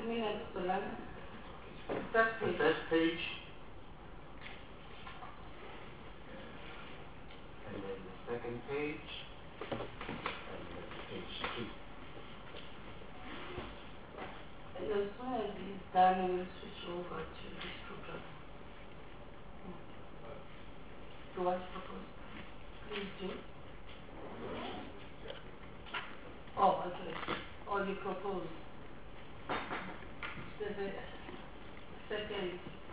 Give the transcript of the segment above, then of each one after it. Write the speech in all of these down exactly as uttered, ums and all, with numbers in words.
minutes to learn. First The page. first page, and then the second page, and then page two. And as soon as it's done, we'll switch over to this program. To what purpose? Please do. Oh, okay. Or you propose. So the second.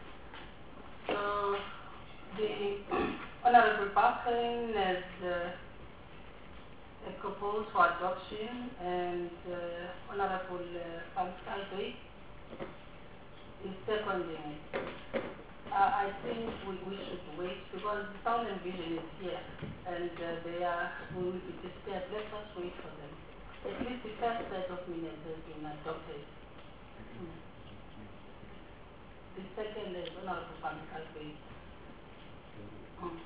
So the Honorable Parkin has uh, proposed for adoption, and uh, Honorable uh, Pascal Bay is seconding it. Uh, I think we, we should wait because the sound and vision is here, and uh, they are we will be disturbed. Let us wait for them. At least the first set of minutes has been adopted. Mm. The second is Honorable Pascal Bay. Mm.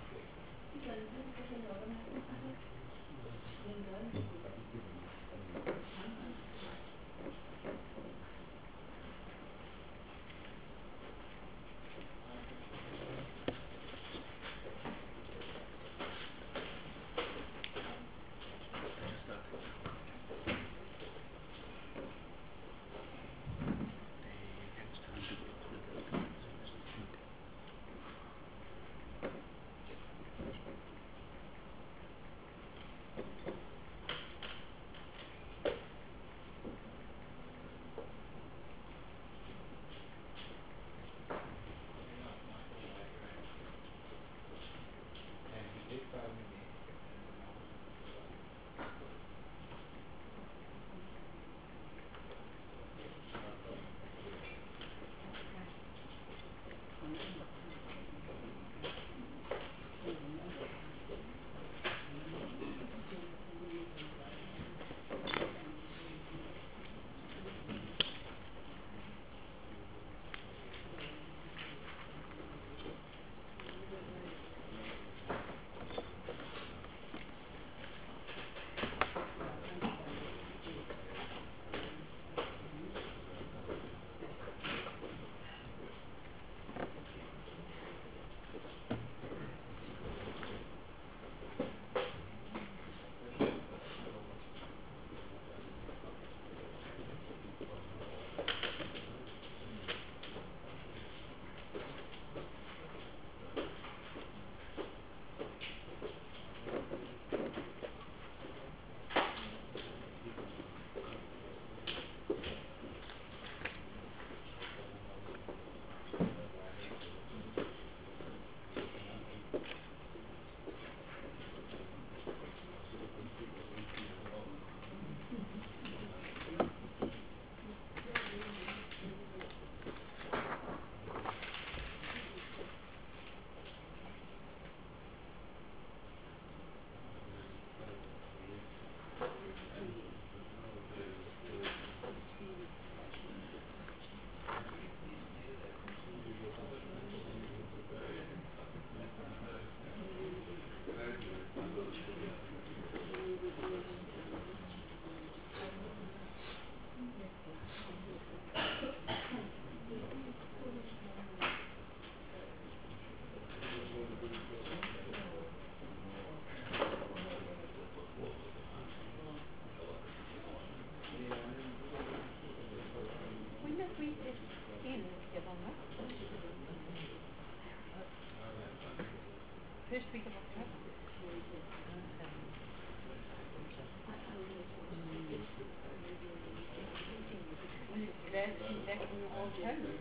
First week of October. Glad to be back in your old home.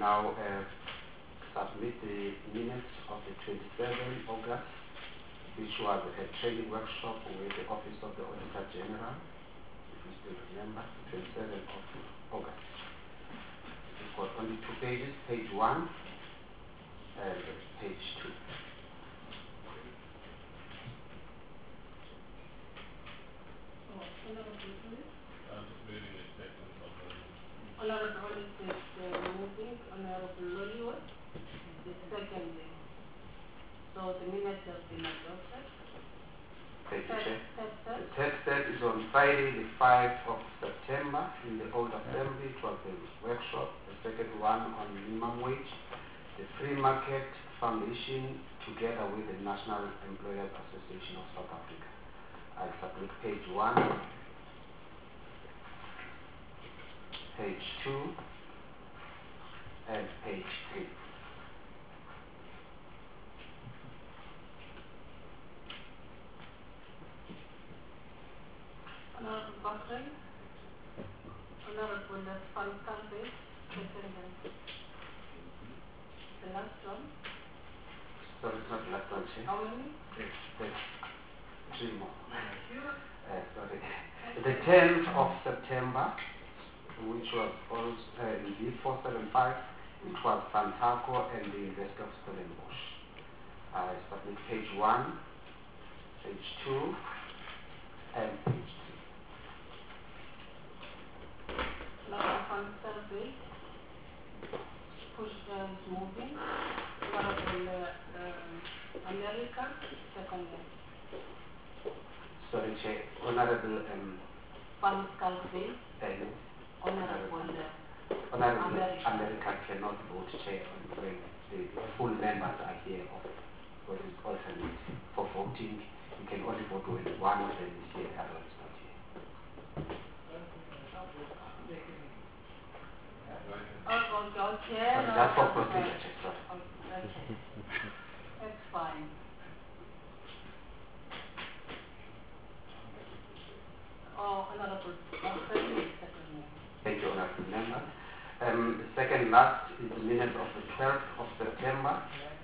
now uh, submit the minutes of the twenty-seventh of August, which was a training workshop with the Office of the Auditor General, if you still remember, twenty-seventh of August. We've got only two pages, page one and page two. Oh, Honorable Police. I'm just reading the text and stuff. Honorable Police is uh, moving. Honorable Loliwa is seconding. So the minutes have been adopted. Thank you, Chair. Third set. The third set is on Friday, the fifth of September, in the Old Assembly. It was a workshop. The second one on minimum wage. The Free Market Foundation, together with the National Employers Association of South Africa. I submit page one, page two, and page three. Honorable Bakri. Honorable Van Kampe, second and the last one. So it's not last one, Chair. How many? There's three more. Uh, sorry. The tenth of September, which was also uh, in D four seven five, it was Santaco and the Investor of Stellenbosch. I submit page one, page two, and page three. Honorable Van Kampe, push uh, is moving. Honorable uh, um, America, second and Sorry, Chair. Honorable um, Van Kampe, and Honorable uh, Honorable America. America cannot vote, Chair, when the full members are here of what is alternate. For voting, you can only vote when one of them is here, the other is not here. Oh, okay, okay. Sorry, no, that's for that's procedure, fine. Chair, sorry. Okay. That's fine. Oh, Honorable Bakri, second one. Thank you, Honorable Member. Um, the second last is the minutes of the twelfth of September.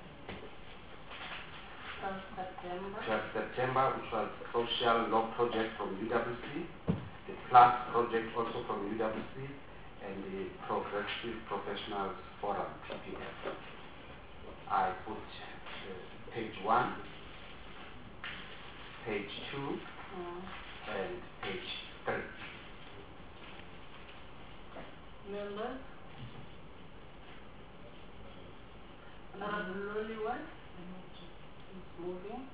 twelfth September. twelfth September, which was Social Law Project from U W C, the PLUS project also from U W C, and the Progressive Professionals Forum, P P F. I put uh, page one, page two, Mm. and page three. Members. Honorable Loliwa is moving.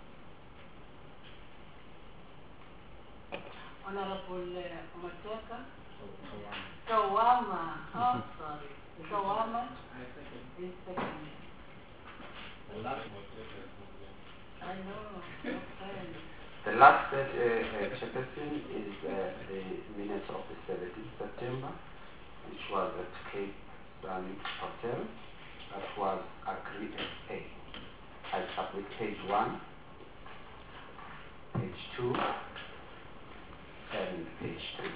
Honorable uh, Mateka. Kawama. Oh, sorry. Kawama is second. The last one, yeah. I know. Okay. The last set, uh, uh, Chairperson, is uh, the minutes of the seventeenth September, which was at Cape Sun Hotel. That was agreed as A. I submit page one, page two, and page three.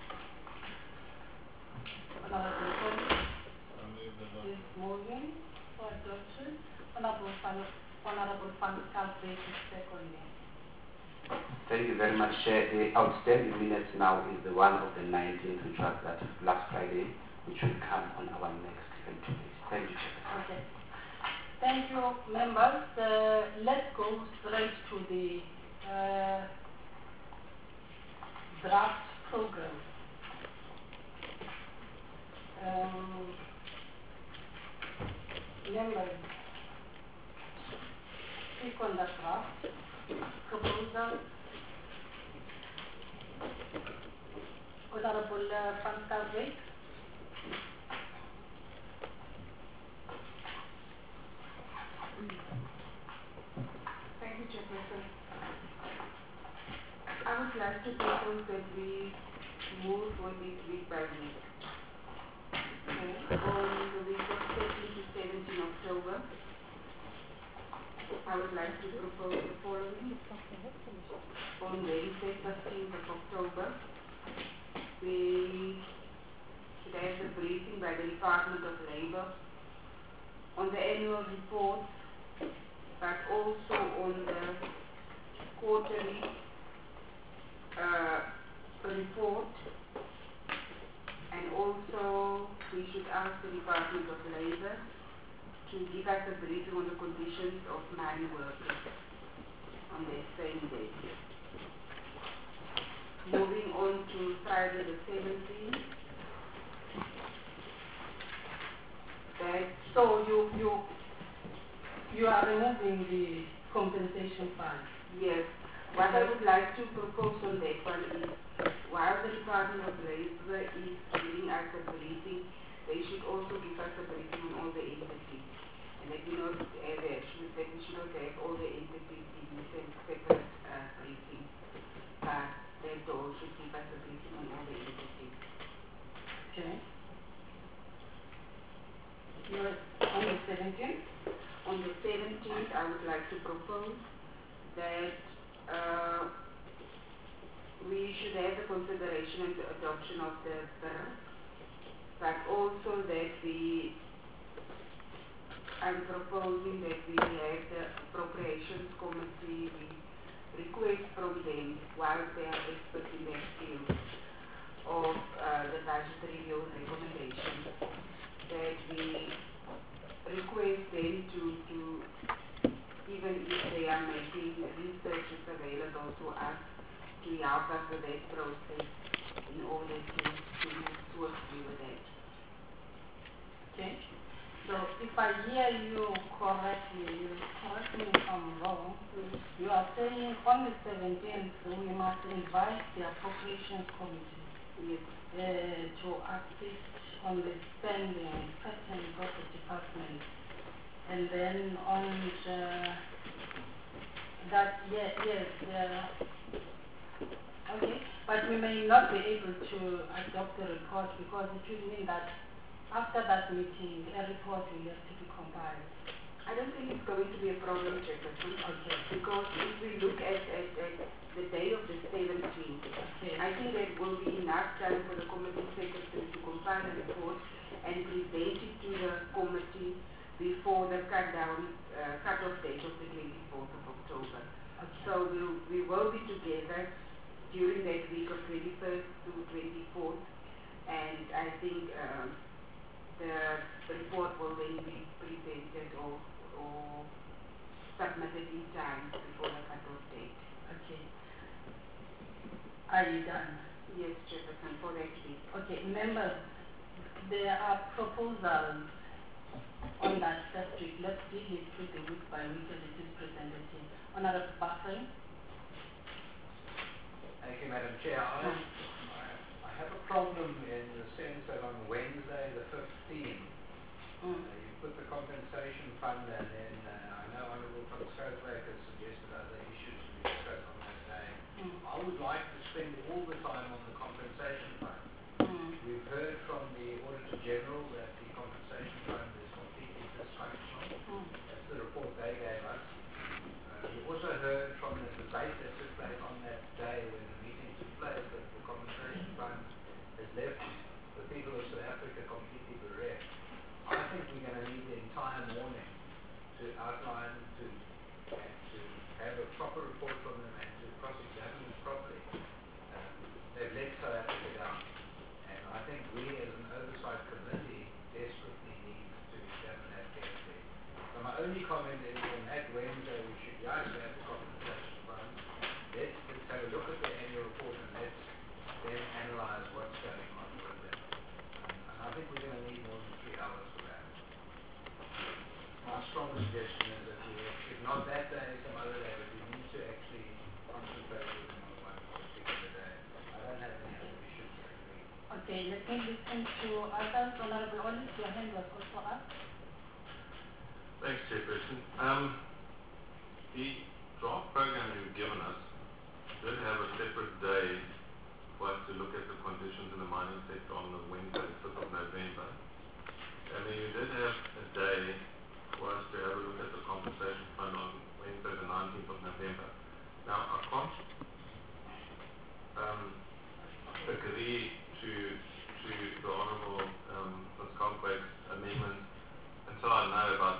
Honorable Tony I move the last is moving for adoption. Honorable Fan, Honorable Fan Kampe is second. Thank you very much, Chair. The outstanding minutes now is the one of the nineteenth, which was that last Friday, which will come on our next event. Thank you, Chair. Okay. Thank you, members. Uh, let's go straight to the uh, draft program. Um, members, click on the draft proposal. Honorable uh, Van Kampe. Thank you, Chairperson. I would like to propose that we move on it week by week. Okay. On the week of thirteenth to seventeenth October, I would like to propose the following. On Wednesday, fifteenth of October, we should have the briefing by the Department of Labour on the annual report, but also on the quarterly uh, report. And also we should ask the Department of Labour to give us a briefing on the conditions of mine workers on that same day. Moving on to Friday the seventeenth. That So you you you are removing the compensation fund. yes, what I would like to propose on that one is, while the Department of Labour is giving us a briefing, they should also give us a briefing on all the entities. And that we not uh, that, should, that we should not have all the entities in the same separate uh, briefing. But they all should give us a briefing on all the entities. Okay. You're on the seventeenth? On the seventeenth, I would like to propose that uh, we should have the consideration and the adoption of the bill, but also that we, I'm proposing that we have the appropriations committee, we request from them, while they are experts in their field of uh, the budget review recommendations, that we request them to, to, even if they are making researches available to us, to help us with that process in order to, to move swiftly with that. Okay. So if I hear you correctly, you correct me if I'm wrong, Mm. you are saying on the seventeenth we must invite the appropriations committee Yes. uh, to assist on the spending patterns of the department. And then on the, that, yeah, yes, uh, okay, but we may not be able to adopt the report because it will mean that after that meeting, a report will have to be compiled. I don't think it's going to be a problem, Jefferson, Okay. because if we look at, at, at the day of the seventeenth, Okay. I think there will be enough time for the committee secretary to compile a report and present it to the committee before the cut down, uh, cut-off date of the twenty-fourth of October. Okay. So we'll, we will be together during that week of twenty-first to twenty-fourth, and I think um, the report will then be presented or, or submitted in time before the cut-off date. Okay. Are you done? Yes, Jefferson, for that week. Okay, members, there are proposals on that first week. Let's deal it with the week by week as it is presented here. Honorable Buffering. Thank you, Madam Chair. I, I, I have a problem in the sense that on Wednesday the fifteenth, Mm. uh, you put the compensation fund, and then uh, I know Honourable from Scopeback has suggested other issues to be discussed on that day. Mm. I would like to spend all the time on the compensation fund. Mm. We've heard from the Auditor General that the compensation fund is completely dysfunctional. Mm. That's the report they gave us. Uh, we also heard from the debate that took place on that day when the meeting took place that the compensation fund has left the people of South Africa completely bereft. I think we're going to need the entire morning to outline, to, and to have a proper report from them and to cross-examine them properly. Um, they've let South Africa down. And I think we as an oversight committee desperately need to examine that carefully. So my only comment is on that Wednesday we should yes have the compensation fund. Let's, let's have a look at the annual report and let's then analyse what's going on with it. Um, and I think we're going to need more than three hours for that. My strong suggestion is that we, if not that day, some other day, but we need to actually concentrate with them on one particular day. I don't have any other issues that week. Okay, let me listen to others. Honorable Olis, your hand was also up. Thanks, Chairperson. Um, the draft program you've given us did have a separate day for us to look at the conditions in the mining sector on the Wednesday, the fifth of November. And then you did have a day for us to have a look at the compensation fund on Wednesday, the nineteenth of November. Now, I can't um, agree to to the Honourable um, Miz Conquet's amendment until I know about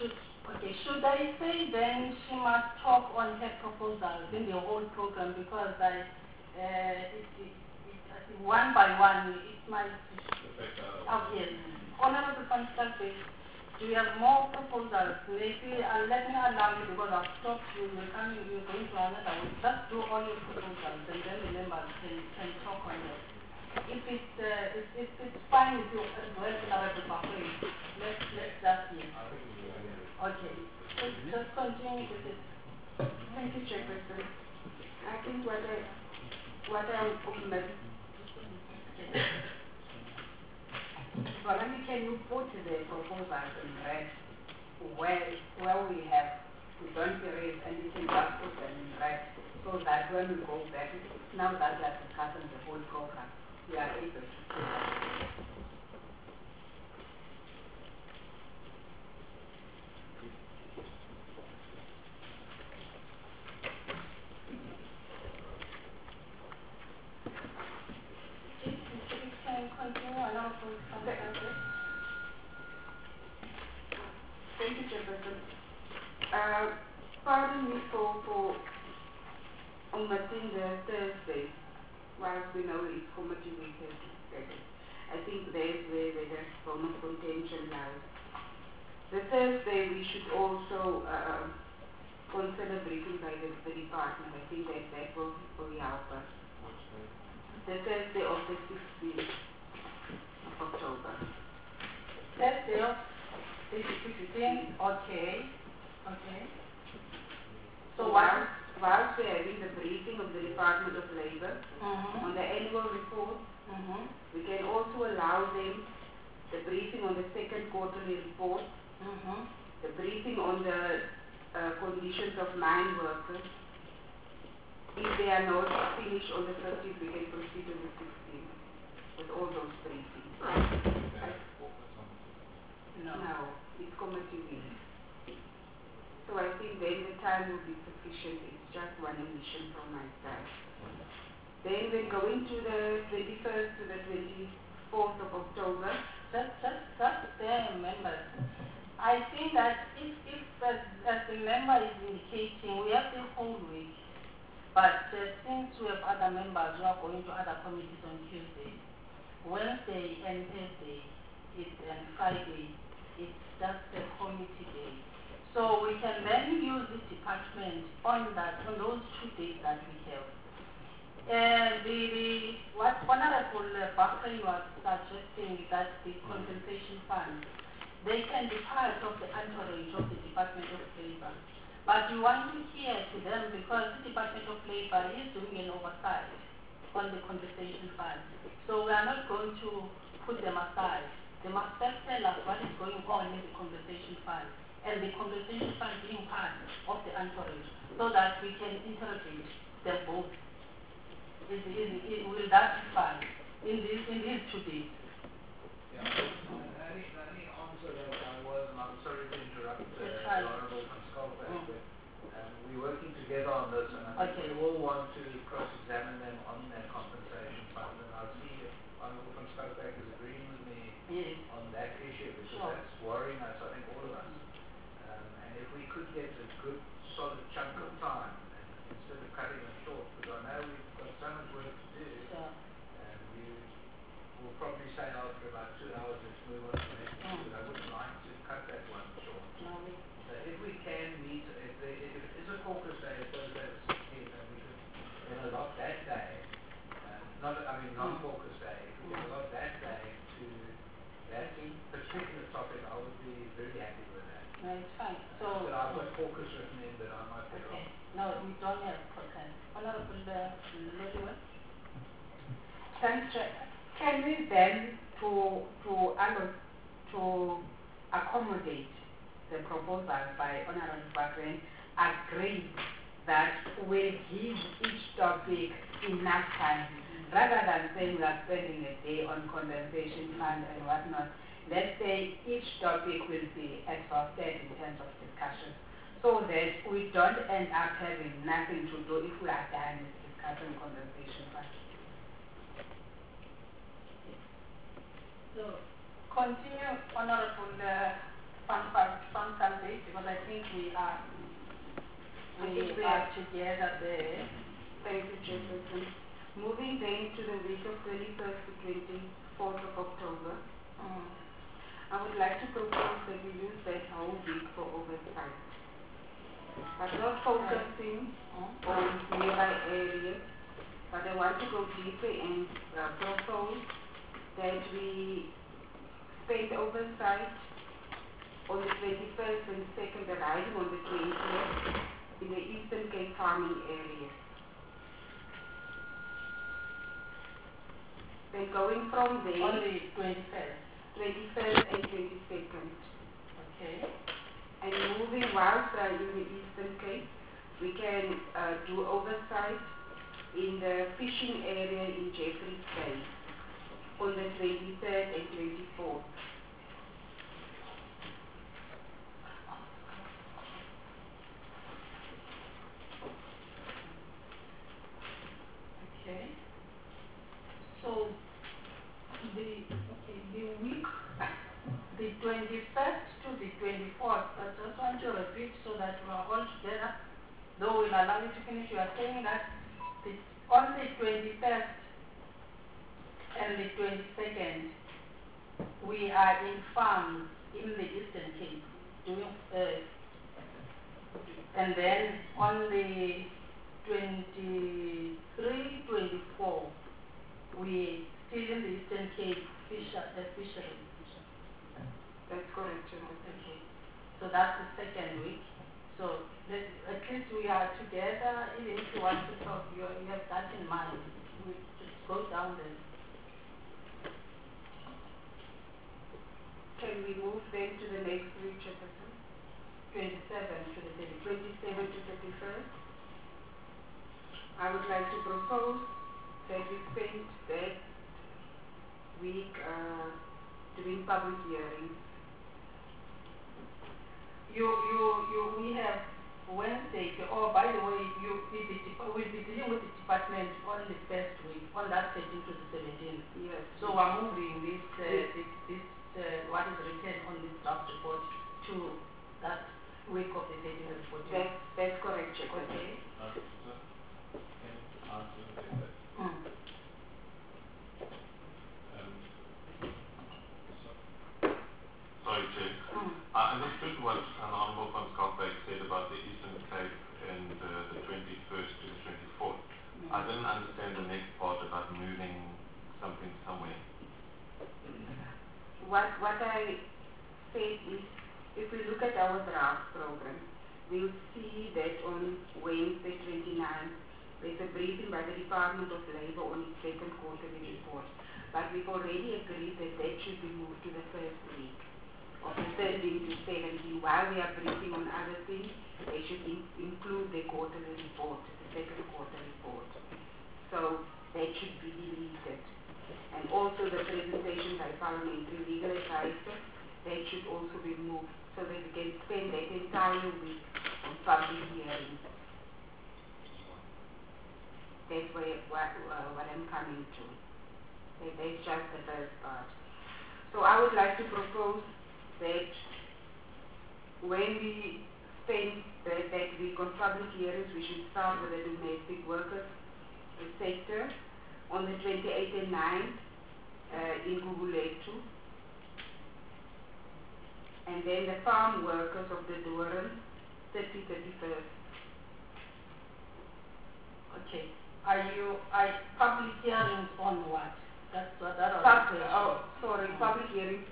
should, okay, should I say then she must talk on her proposals in the whole program because I, uh, it, it, it, I think one by one it might, oh yes, Honorable Constable, do you have more proposals? Maybe uh, let me allow you because I've stopped you, you're coming, you're going to another one. Just do all your proposals and then the members can, can talk on it. If it's, uh, if, if it's fine with you as well, Honorable Bakwe, let's, let's just hear. Okay, just, just continue with it. Thank you, Chairperson. I think what I, what I would Valami, can you put the proposals in red where, where we have, we don't erase and you can just put them in red so that when we go back, now that we are discussing the whole program, we are able to see that. Thank you, Chairperson. Uh, pardon me for, for omitting the Thursday, whilst we know it's committee weekend. I think there's where the bone of contention lies. The Thursday we should also uh, consider briefing by the, the department. I think that that will, will help us. The Thursday of the sixteenth of October. Thursday of the sixteenth, okay. Okay. So whilst, whilst we're having the briefing of the Department of Labor mm-hmm. on the annual report, mm-hmm. we can also allow them the briefing on the second quarterly report, mm-hmm. the briefing on the uh, conditions of mine workers. If they are not finished on the fifteenth, we can proceed on the sixteenth with all those briefings. No. No, it's committee week. So I think then the time will be sufficient. It's just one omission from my side. Then we're going to the twenty-first to the twenty-fourth of October. Just, just, just there, members. I think that if, if as, as the member is indicating, we have the whole week. But uh, since we have other members who are going to other committees on Tuesday, Wednesday and Thursday, it's, and Friday, it's just a committee day. So we can then use this department on that, on those two days that we have. Uh, the, the, what Honorable uh, Bakri was suggesting that the compensation fund, they can be part of the entourage of the Department of Labor. But we want to hear to them because the Department of Labor is doing an oversight on the compensation fund. So we are not going to put them aside. They must first tell us what is going on in the compensation fund and the compensation fund being part of the entourage so that we can interrogate them both. Is, is, is, will that be fine in these, in these two days? Yeah, the only, the only answer that I was, and I'm sorry to interrupt uh, the right. Honourable van Schalkwyk, Mm. but um, we're working together on this, and I think Okay. we all want to cross-examine them on their compensation fund, and I see if Honourable van Schalkwyk is agreeing with me Yes. on that issue, because Sure. that's worrying us, I think, all of us. Um, and if we could get a good, solid chunk of time, and instead of cutting it short, because I know we've got so much work to do, Sure. and we will probably say after about two hours, let's move on to the next issue, but I wouldn't like to cut that one short. No, we, So if we can meet, if, they, if it is a caucus day, it's Thursday the sixteenth, and we could then allot that day, uh, not, I mean, non-caucus day, if we can allot that day to that particular topic, I would be very happy with that. no, it's fine. So, But I've got caucus written in, but I might be okay. wrong. No, we don't have consent. Honorable uh, Lodiwe? Thanks, Chair. Can we then, to, to, allo- to accommodate the proposal by Honorable Bakren, agree that we'll give each topic enough time, rather than saying we are spending a day on compensation fund and whatnot. Let's say each topic will be exhausted in terms of discussion, so that we don't end up having nothing to do if we are done discussing compensation fund. So, continue, Honorable uh, fund, fund, fund candidate, because I think we are, I we think we are are- together there. Thank you, Chairperson. Moving then to the week of twenty-first to twenty-fourth of October, Mm. I would like to propose that we use that whole week for oversight. But not focusing Mm. on nearby areas, but I want to go deeper and uh, propose that we spend oversight on the twenty-first and second, arriving on the twentieth in the Eastern Cape farming area. Then going from there, On the twenty-first. twenty-first and twenty-second, Okay. and moving whilst uh, in the Eastern Cape, we can uh, do oversight in the fishing area in Jeffreys Bay on the twenty-third and twenty-fourth. Okay. So the okay, the week, the twenty-first to the twenty-fourth, I just want to repeat so that we are all together. Though we'll allow you to finish, you are saying that the, on the twenty-first and the twenty-second, we are in farms in the Eastern Cape doing, uh, and then on the twenty-three, twenty-four, we still in the Eastern Cape fisher, uh, fishery. That's correct, Chairperson. Okay. So that's the second week. So let, at least we are together. Even if you want to talk, you, you have that in mind. We just go down there. Can we move then to the next week, Chairperson? twenty-seven to the thirty. twenty-seven to thirty-first. I would like to propose that we spend that week uh, doing public hearings. You, you, you, we have Wednesday. Oh, by the way, you, we be, we'll be dealing with the department on the first week, on that thirteenth to the seventeenth. Yes. So we're moving this, uh, this, this uh, what is written on this draft report to that week of the thirteenth and fourteenth. That's, that's correct, Chairperson. Okay. Uh, so, can I ask you something that, Mm. um, so, sorry, Chair. Mm. I understood what an Honourable van Schalkwyk said about the Eastern Cape and uh, the twenty-first to the twenty-fourth. Mm. I didn't understand the next part about moving something somewhere. What, what I said is, if we look at our draft program, we'll see that on Wednesday twenty-ninth, there's a briefing by the Department of Labour on its second quarterly report. But we've already agreed that that should be moved to the first week of the thirteenth to seventeenth. While we are briefing on other things, they should in include the quarterly report, the second quarter report. So that should be deleted. And also the presentation by parliamentary legal advisor, that should also be moved so that we can spend that entire week on public hearings. That's where, what, uh, what I'm coming to. That, that's just the first part. So I would like to propose that when we spend that, that week on public hearings, we should start with the domestic workers sector on the twenty-eighth and ninth uh, in Gugulethu. And then the farm workers of the Doran, thirty, thirty-first. Okay. Are you, are public hearings on what? That's what, that was Pub, the question. oh, sorry, Mm. public hearings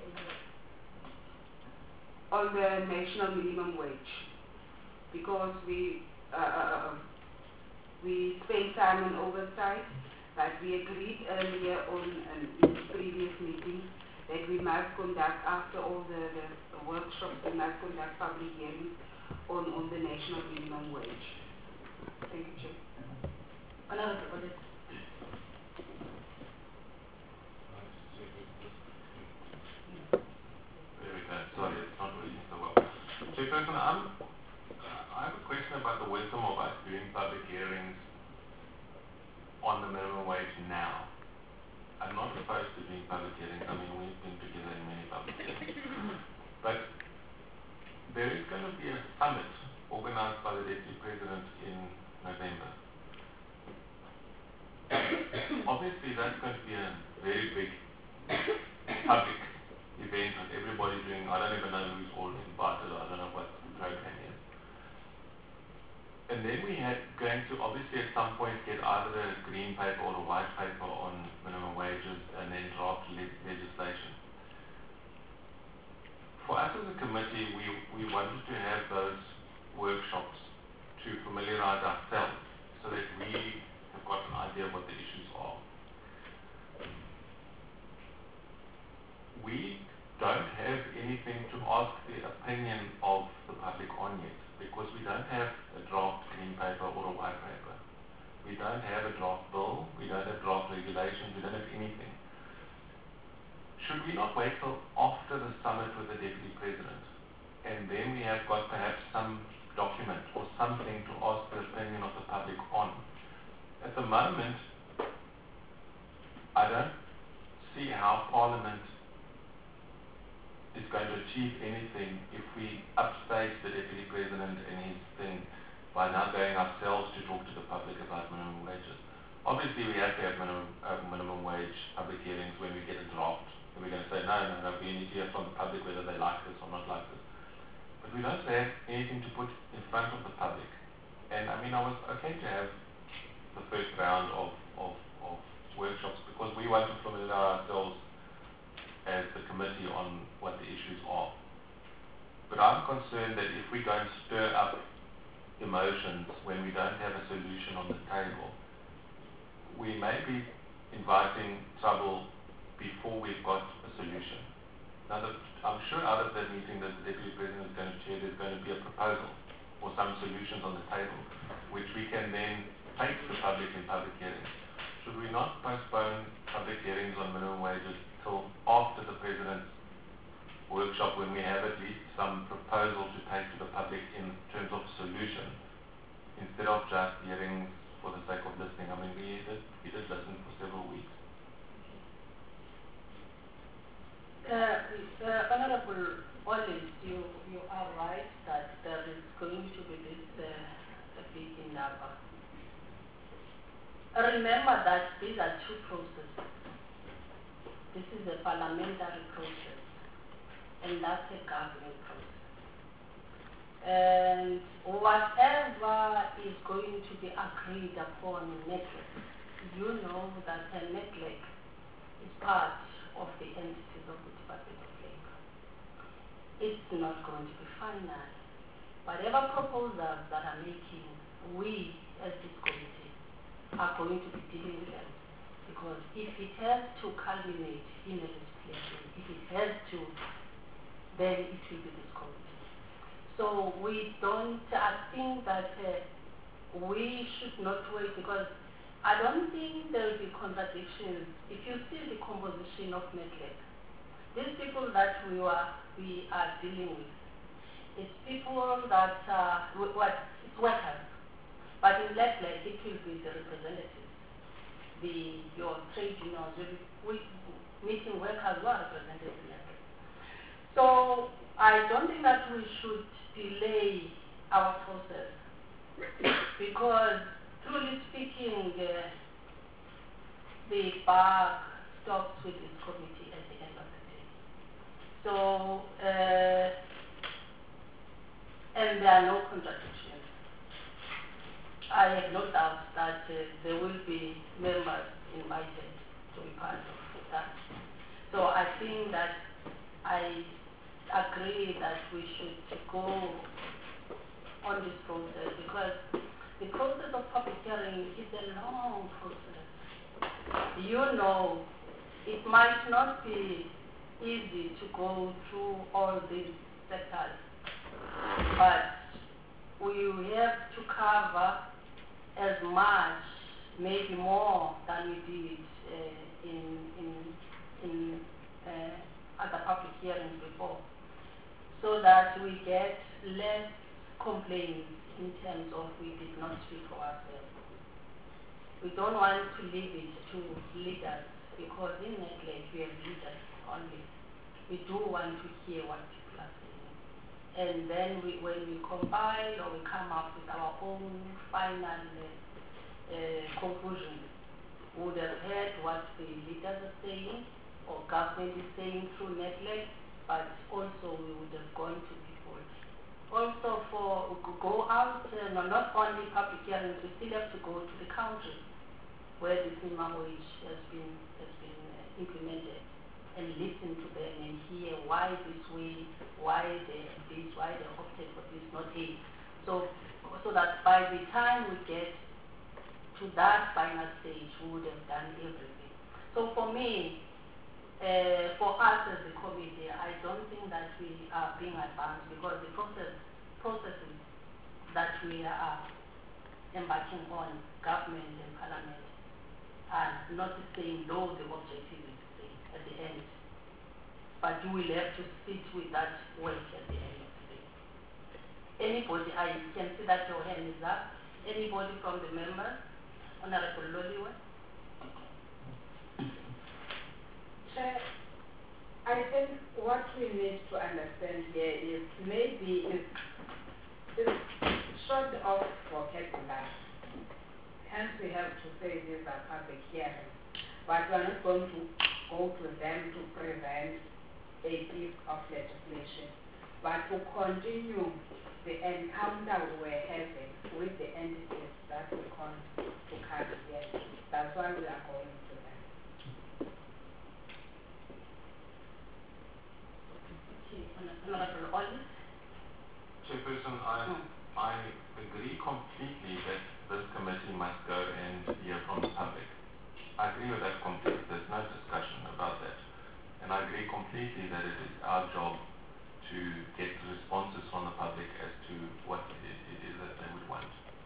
on the national minimum wage. Because we, uh, uh, we spent time on oversight, but we agreed earlier on um, in previous meetings that we must conduct, after all the, the, the workshops, we must conduct public hearings on, on the national minimum wage. Thank you, Chair. Another project. There we go. Sorry, it's not working so well. Chairperson, I'm, uh, I have a question about the wisdom of us doing public hearings on the minimum wage now. I'm not opposed to doing public hearings. I mean, we've been together in many public hearings. But there is going to be a summit organized by the Deputy President in November. Obviously, that's going to be a very big public event with everybody doing, I don't even know who's all invited, I don't know what the program is. And then we are going to obviously at some point get either a green paper or a white paper on minimum wages and then draft le legislation. For us as a committee, we, we wanted to have those workshops to familiarize ourselves so that we have got an idea of what the issues are. We don't have anything to ask the opinion of the public on yet because we don't have a draft green paper or a white paper. We don't have a draft bill, we don't have draft regulations, we don't have anything. Should we not wait till after the summit with the Deputy President and then we have got perhaps some document or something to ask the opinion of the public on? At the moment, I don't see how Parliament is going to achieve anything if we upstage the Deputy President and his thing by now going ourselves to talk to the public about minimum wages. Obviously, we have to have minimum, uh, minimum wage public hearings when we get a draft. And we're going to say, no, no, no, we need to hear from the public whether they like this or not like this. But we don't have anything to put in front of the public. And I mean, I was okay to have the first round of, of, of workshops because we want to familiarize ourselves as the committee on what the issues are. But I'm concerned that if we go and stir up emotions when we don't have a solution on the table, we may be inviting trouble before we've got a solution. Now, the, I'm sure out of that meeting that the Deputy President is going to chair, there's going to be a proposal or some solutions on the table, which we can then take to the public in public hearings. Should we not postpone public hearings on minimum wages till after the President's workshop when we have at least some proposal to take to the public in terms of solution, instead of just hearings for the sake of listening? I mean, we did, we did listen for several weeks. Uh, uh, Honorable Collins, you, you are right that there is going to be this uh, a big number. Remember that these are two processes. This is a parliamentary process, and that's a governing process. And whatever is going to be agreed upon in NEDLAC, you know that a NEDLAC is part of the entities of the Department of Labor. It's not going to be final. Whatever proposals that are making, we as this committee are going to be dealing with them. Because if it has to culminate in a legislation, if it has to, then it will be this committee. So we don't, I think that uh, we should not wait because I don't think there will be contradictions. If you see the composition of NEDLAC, these people that we are, we are dealing with, it's people that, uh, what, it's workers. But in NEDLAC, it will be the representatives, the, your trade unions, we, meeting workers who are represented in NEDLAC. So I don't think that we should delay our process because truly speaking, uh, the buck stops with this committee at the end of the day. So, uh, and there are no contradictions. I have no doubt that uh, there will be members invited to be part of that. So I think that I agree that we should go on this process because the process of public hearing is a long process. You know, it might not be easy to go through all these sectors, but we have to cover as much, maybe more than we did uh, in, in, in uh, other public hearings before, so that we get less complaints in terms of we did not speak for ourselves. We don't want to leave it to leaders because in NEDLAC we have leaders only. We do want to hear what people are saying and then we, when we compile or we come up with our own final uh, uh, conclusions, we would have heard what the leaders are saying or government is saying through NETLEC, but also we would have gone to people. Also for go out, uh, no, not only public hearings, we still have to go to the countries where this minimum wage has been, has been uh, implemented, and listen to them and hear why this way, why they have this, why they opted for this, not this. So, so that by the time we get to that final stage, we would have done everything. So for me, uh, for us as a committee, I don't think that we are being advanced, because the process, processes that we are embarking on, government and parliament, are not saying no, the objective is the same at the end. But you will have to sit with that work at the end of the day. Anybody, I can see that your hand is up. Anybody from the members? Honorable Loliwe? Chair, I think what we need to understand here is maybe it's, it's short of vocabulary. Hence we have to say these are public hearings. But we are not going to go to them to prevent a piece of legislation, but to continue the encounter we were having with the entities that we want to cut here. That's why we are going to them. Honorable Olive? Chairperson, I, Hmm. I agree completely that this committee must go and hear from the public. I agree with that completely. There's no discussion about that. And I agree completely that it is our job to get responses from the public as to what it, it is that they would want.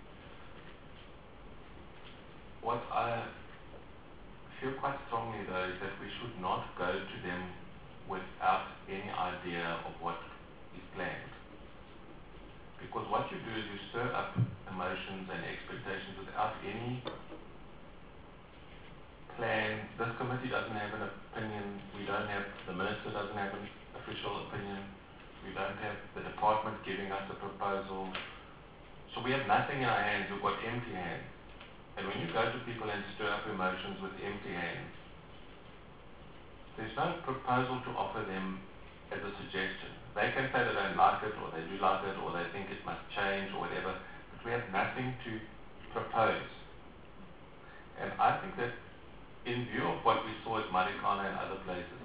What I feel quite strongly, though, is that we should not go to them without any idea of what is planned. Because what you do is you stir up emotions and expectations without any plan. This committee doesn't have an opinion. We don't have, the minister doesn't have an official opinion. We don't have the department giving us a proposal. So we have nothing in our hands. We've got empty hands. And when you go to people and stir up emotions with empty hands, there's no proposal to offer them as a suggestion. They can say they don't like it, or they do like it, or they think it must change, or whatever, but we have nothing to propose. And I think that in view of what we saw at Marikana and other places,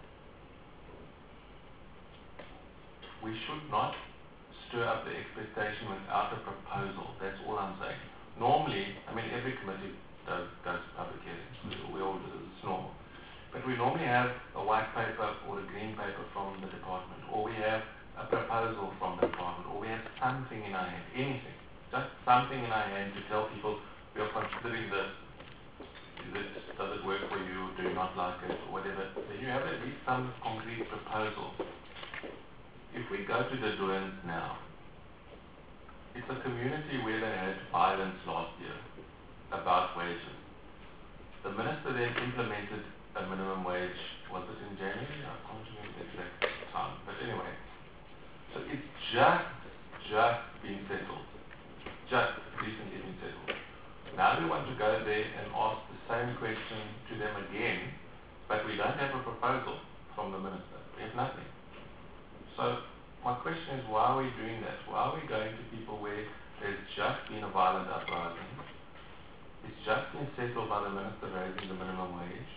we should not stir up the expectation without a proposal. That's all I'm saying. Normally, I mean, every committee does, does public hearings. We, we all do this, it's normal. But we normally have a white paper or a green paper from the department, or we have a proposal from the department, or we have something in our hand, anything, just something in our hand to tell people we are considering this. Is it, does it work for you? Do you not like it? Or whatever. So you have at least some concrete proposal. If we go to the Doans now, it's a community where they had violence last year about wages. The minister then implemented a minimum wage, was it in January? I can't remember the exact time. But anyway, so it's just, just been settled. Just recently been settled. Now we want to go there and ask the same question to them again, but we don't have a proposal from the minister. We have nothing. So my question is, why are we doing that? Why are we going to people where there's just been a violent uprising? It's just been settled by the minister raising the minimum wage.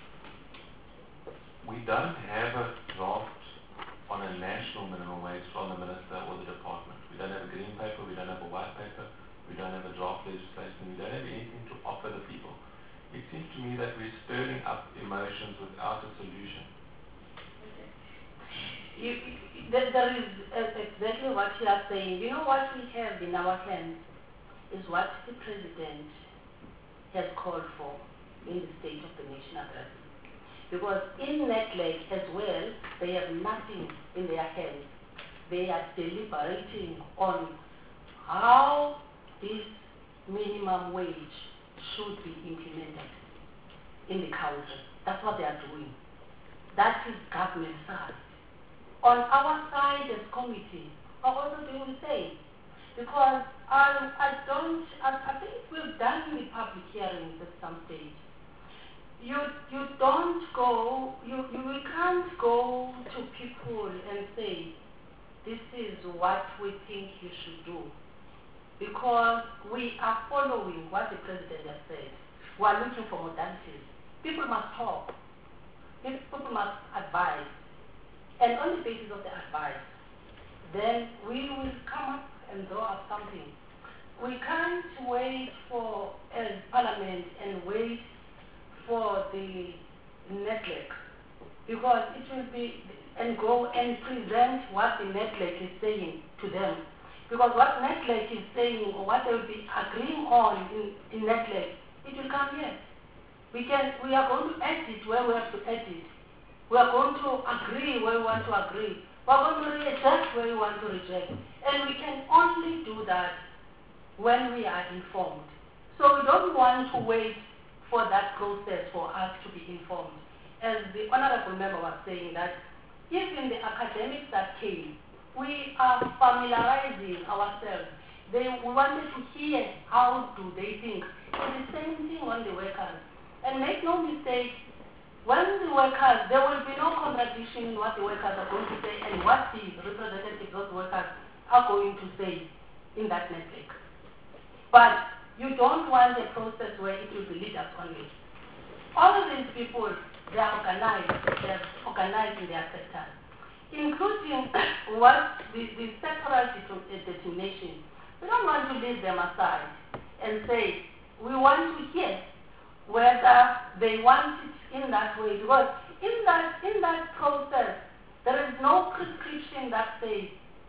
We don't have a draft on a national minimum wage from the minister or the department. We don't have a green paper, we don't have a white paper, we don't have a draft legislation, we don't have anything to offer the people. It seems to me that we're stirring up emotions without a solution. You, you, there, there is uh, exactly what you are saying. You know what we have in our hands is what the president has called for in the State of the Nation address. Because in NETLEC as well, they have nothing in their hands. They are deliberating on how this minimum wage should be implemented in the country. That's what they are doing. That is government side. On our side as committee, are also doing the same. Because I, I don't, I, I think we've done the public hearings at some stage. You, you don't go, you, you we can't go to people and say, this is what we think you should do. Because we are following what the president has said. We are looking for modalities. People must talk. People must advise. And on the basis of the advice, then we will come up and draw up something. We can't wait for a parliament and wait for the network, because it will be, and go and present what the network is saying to them. Because what network is saying, or what they will be agreeing on in, in network, it will come here. We can, we are going to edit where we have to edit. We are going to agree where we want to agree. We are going to reject where we want to reject. And we can only do that when we are informed. So we don't want to wait for that process for us to be informed. As the honorable member was saying, that even the academics that came, we are familiarizing ourselves. They we wanted to hear how do they think. It's the same thing on the workers. And make no mistake, when the workers, there will be no contradiction in what the workers are going to say and what the representatives of the workers are going to say in that network. But you don't want a process where it will be leaders only. All of these people, they are organized, they are organized in their sectors, including what the, the sectoral determination. We don't want to leave them aside and say, we want to hear whether they want it in that way, because in that, in that process, there is no prescription that says,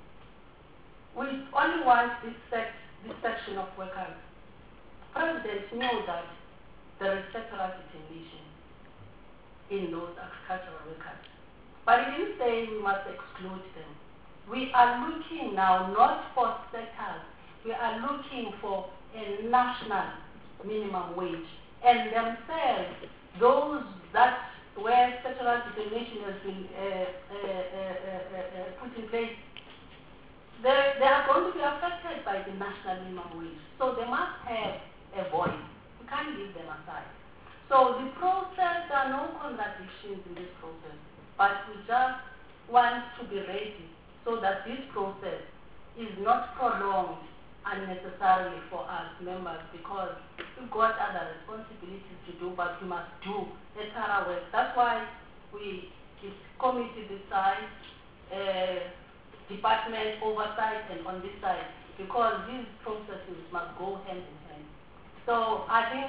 we only want this, sect, this section of workers. President knew that there is sectoral determination in those agricultural workers. But he didn't say we must exclude them. We are looking now not for sectors, we are looking for a national minimum wage. And themselves, those that where sectoral determination has been uh, uh, uh, uh, put in place, they, they are going to be affected by the national minimum wage. So they must have a voice. We can't leave them aside. So the process, there are no contradictions in this process, but we just want to be ready so that this process is not prolonged unnecessarily for us members, because we've got other responsibilities to do, but we must do a thorough work. That's why we, it's committee this side, uh, department oversight, and on this side, because these processes must go hand in hand. So I think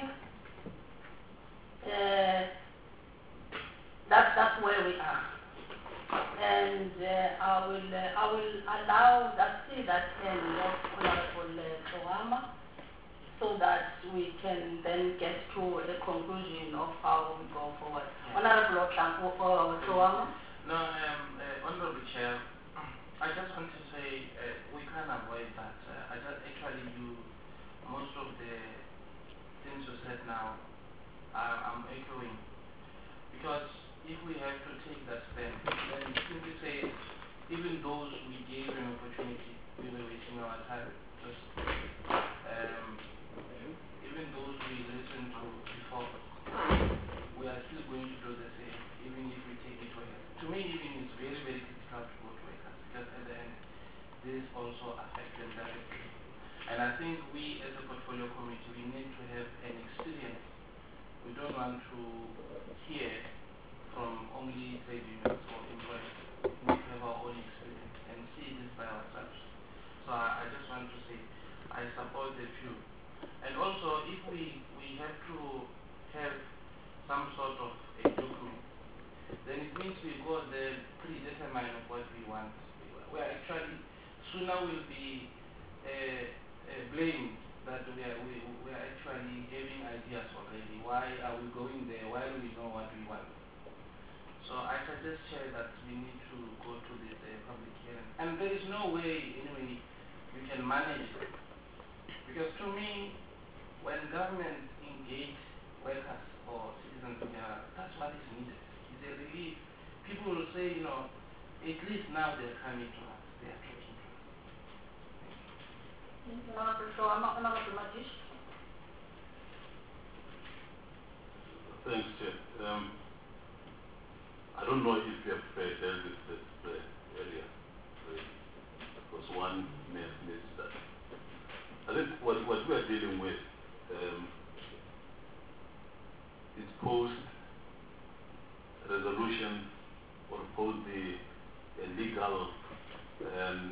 uh, that, that's where we are. And uh, I will uh, I will allow that see that end of Honorable uh, Chowama, so that we can then get to a conclusion of how we go forward. Yeah. Honorable uh, Chowama. No, um, uh, Honorable Chair, I just want to say uh, we can't avoid that. Uh, I just actually you most of the things you said now, I, I'm echoing, because if we have to take that stand, then simply say, even those we gave an opportunity, we were wasting our time. Just, um, even those we listened to before, we are still going to do the same, even if we take it to head. To me, even it's very, very critical to go to workers, because at the end, this also affects them directly. And I think we, as a portfolio committee, we need to have an experience. We don't want to hear from only trade unions or employers. We need to have our own experience and see this by ourselves. So I, I just want to say, I support the view. And also, if we, we have to have some sort of a document, then it means we go there predetermined of what we want. We are actually, sooner will be uh, uh, blamed that we are, we, we are actually having ideas already. Why are we going there? Why do we know what we want? So I suggest, Chair, that we need to go to this uh, public hearing. And there is no way, anyway, we can manage it. Because to me, when government engage workers or citizens together, that's what is needed. It's a relief. People will say, you know, at least now they're coming to us, they are talking to us. Honorable Shaw, Honorable Matish. Thanks, Chair. Um, I don't know if you have uh, dealt with this uh, area. Because one may have missed that. I think what, what we are dealing with um, is post resolution or post the uh, legal um,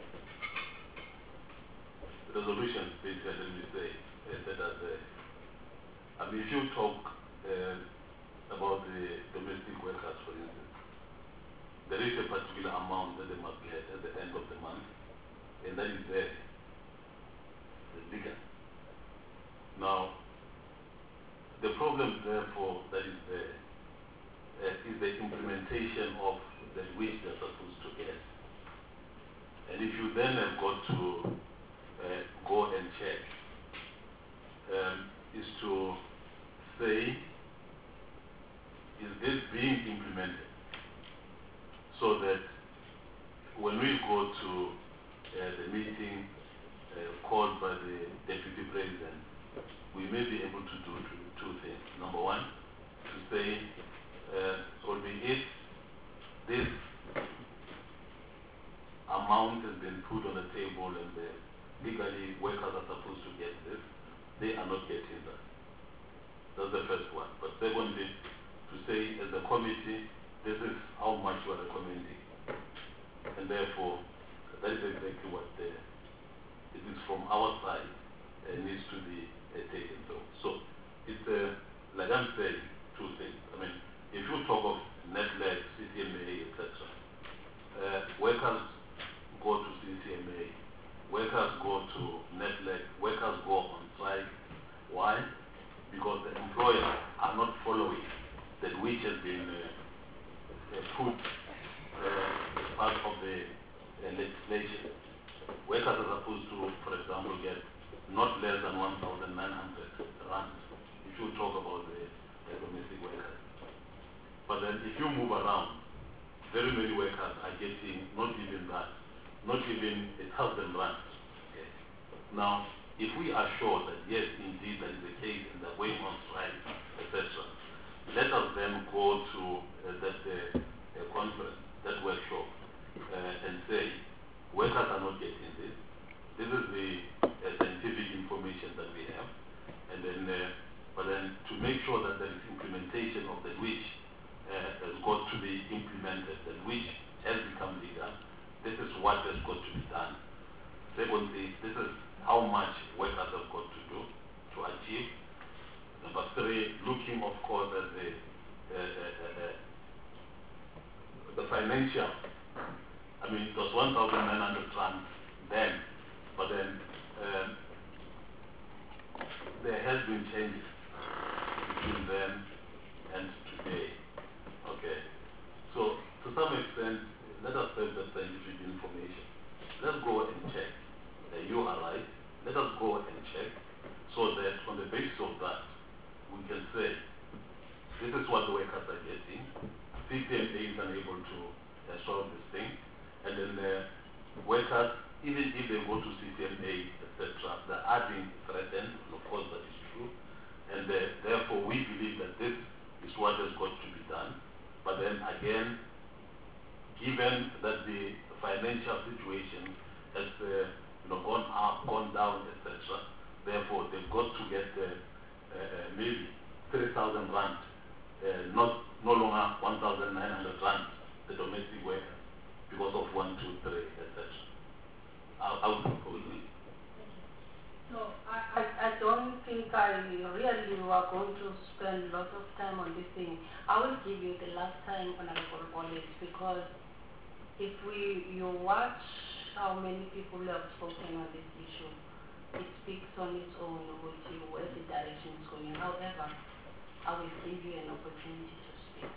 resolutions, basically, let me say, uh, that are there. I mean, if you talk uh, about the domestic workers, for instance, there is a particular amount that they must get at the end of the month, and that is there, the legal. Now, the problem, therefore, that is there uh, is the implementation of that which they are supposed to get. And if you then have got to uh, go and check, um, is to say, is this being implemented? So that when we go to uh, the meeting uh, called by the Deputy President, we may be able to do two, two things. Number one, to say, uh, albeit this amount has been put on the table and the legally workers are supposed to get this, they are not getting that. That's the first one. But secondly, to say as a committee, this is how much we are recommending. And therefore, that is exactly what the, it is from our side uh, needs to be uh, taken. So, so it's uh, like I'm saying, two things. I mean, if you talk of NetLeg, C C M A, et cetera, uh, workers go to C C M A, workers go to NetLeg, workers go on strike. Why? Because the employers are not following that which has been uh, uh, put uh, as part of the uh, legislation. Workers are supposed to, for example, get not less than one thousand nine hundred rand if you talk about the, the domestic workers. But then if you move around, very many workers are getting not even that, not even a thousand rand. Okay. Now, if we are sure that yes, indeed, that is the case and they're going on strike, et cetera, let us then go to uh, that uh, uh, conference, that workshop, uh, and say, workers are not getting this. This is the uh, scientific information that we have. And then, uh, but then to make sure that there is implementation of that which uh, has got to be implemented, that which has become legal, this is what has got to be done. Secondly, this is how much workers have got to do to achieve. Number three, looking of course at the uh, uh, uh, the financial. I mean, it was one thousand nine hundred rand then, but then um, there has been changes between then and today. Okay, so to some extent, let us have that scientific information. Let's go and check. Uh, you are right. Let us go and check so that on the basis of that, we can say this is what the workers are getting. C C M A is unable to uh, solve this thing. And then the workers, even if they go to C C M A, et cetera, they are being threatened. And of course, that is true. And uh, therefore, we believe that this is what has got to be done. But then again, given that the financial situation has uh, you know, gone up, gone down, et cetera, therefore they've got to get uh, uh, maybe three thousand rand, uh, not no longer one thousand nine hundred rand, the domestic workers, because of one, two, three, et cetera. I, I would propose it. No, I, I, I don't think I really were going to spend a lot of time on this thing. I will give you the last time, Honorable Wallace, because if we you watch how many people have spoken on this issue, it speaks on its own with you where the direction is going. However, I will give you an opportunity to speak.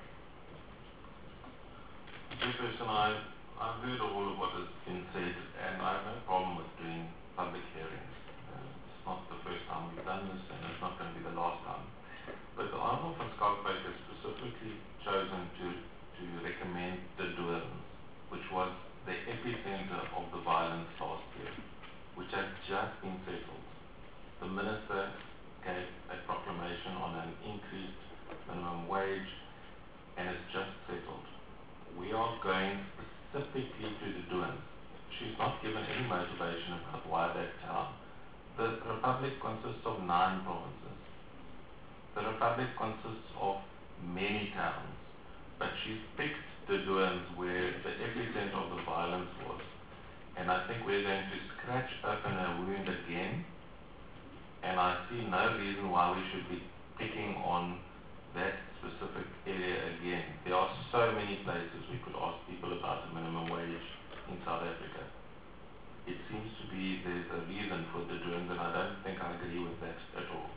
Chairperson, I, I've heard all of what has been said, and I have no problem with doing public hearings. Uh, it's not the first time we've done this, and it's not going to be the last time. But the Honourable van Schalkwyk has specifically chosen to, to recommend the Doorns, which was the epicenter of the violence last year, which had just been settled. The minister gave a proclamation on an increased minimum wage, and it's just settled. We are going specifically to the Duans. She's not given any motivation about why that town. The Republic consists of nine provinces. The Republic consists of many towns, but she's picked the Duans where the epicenter of the violence was. And I think we're going to scratch open a wound again, and I see no reason why we should be picking on that specific area again. There are so many places we could ask people about the minimum wage in South Africa. It seems to be there's a reason for the doing, and I don't think I agree with that at all.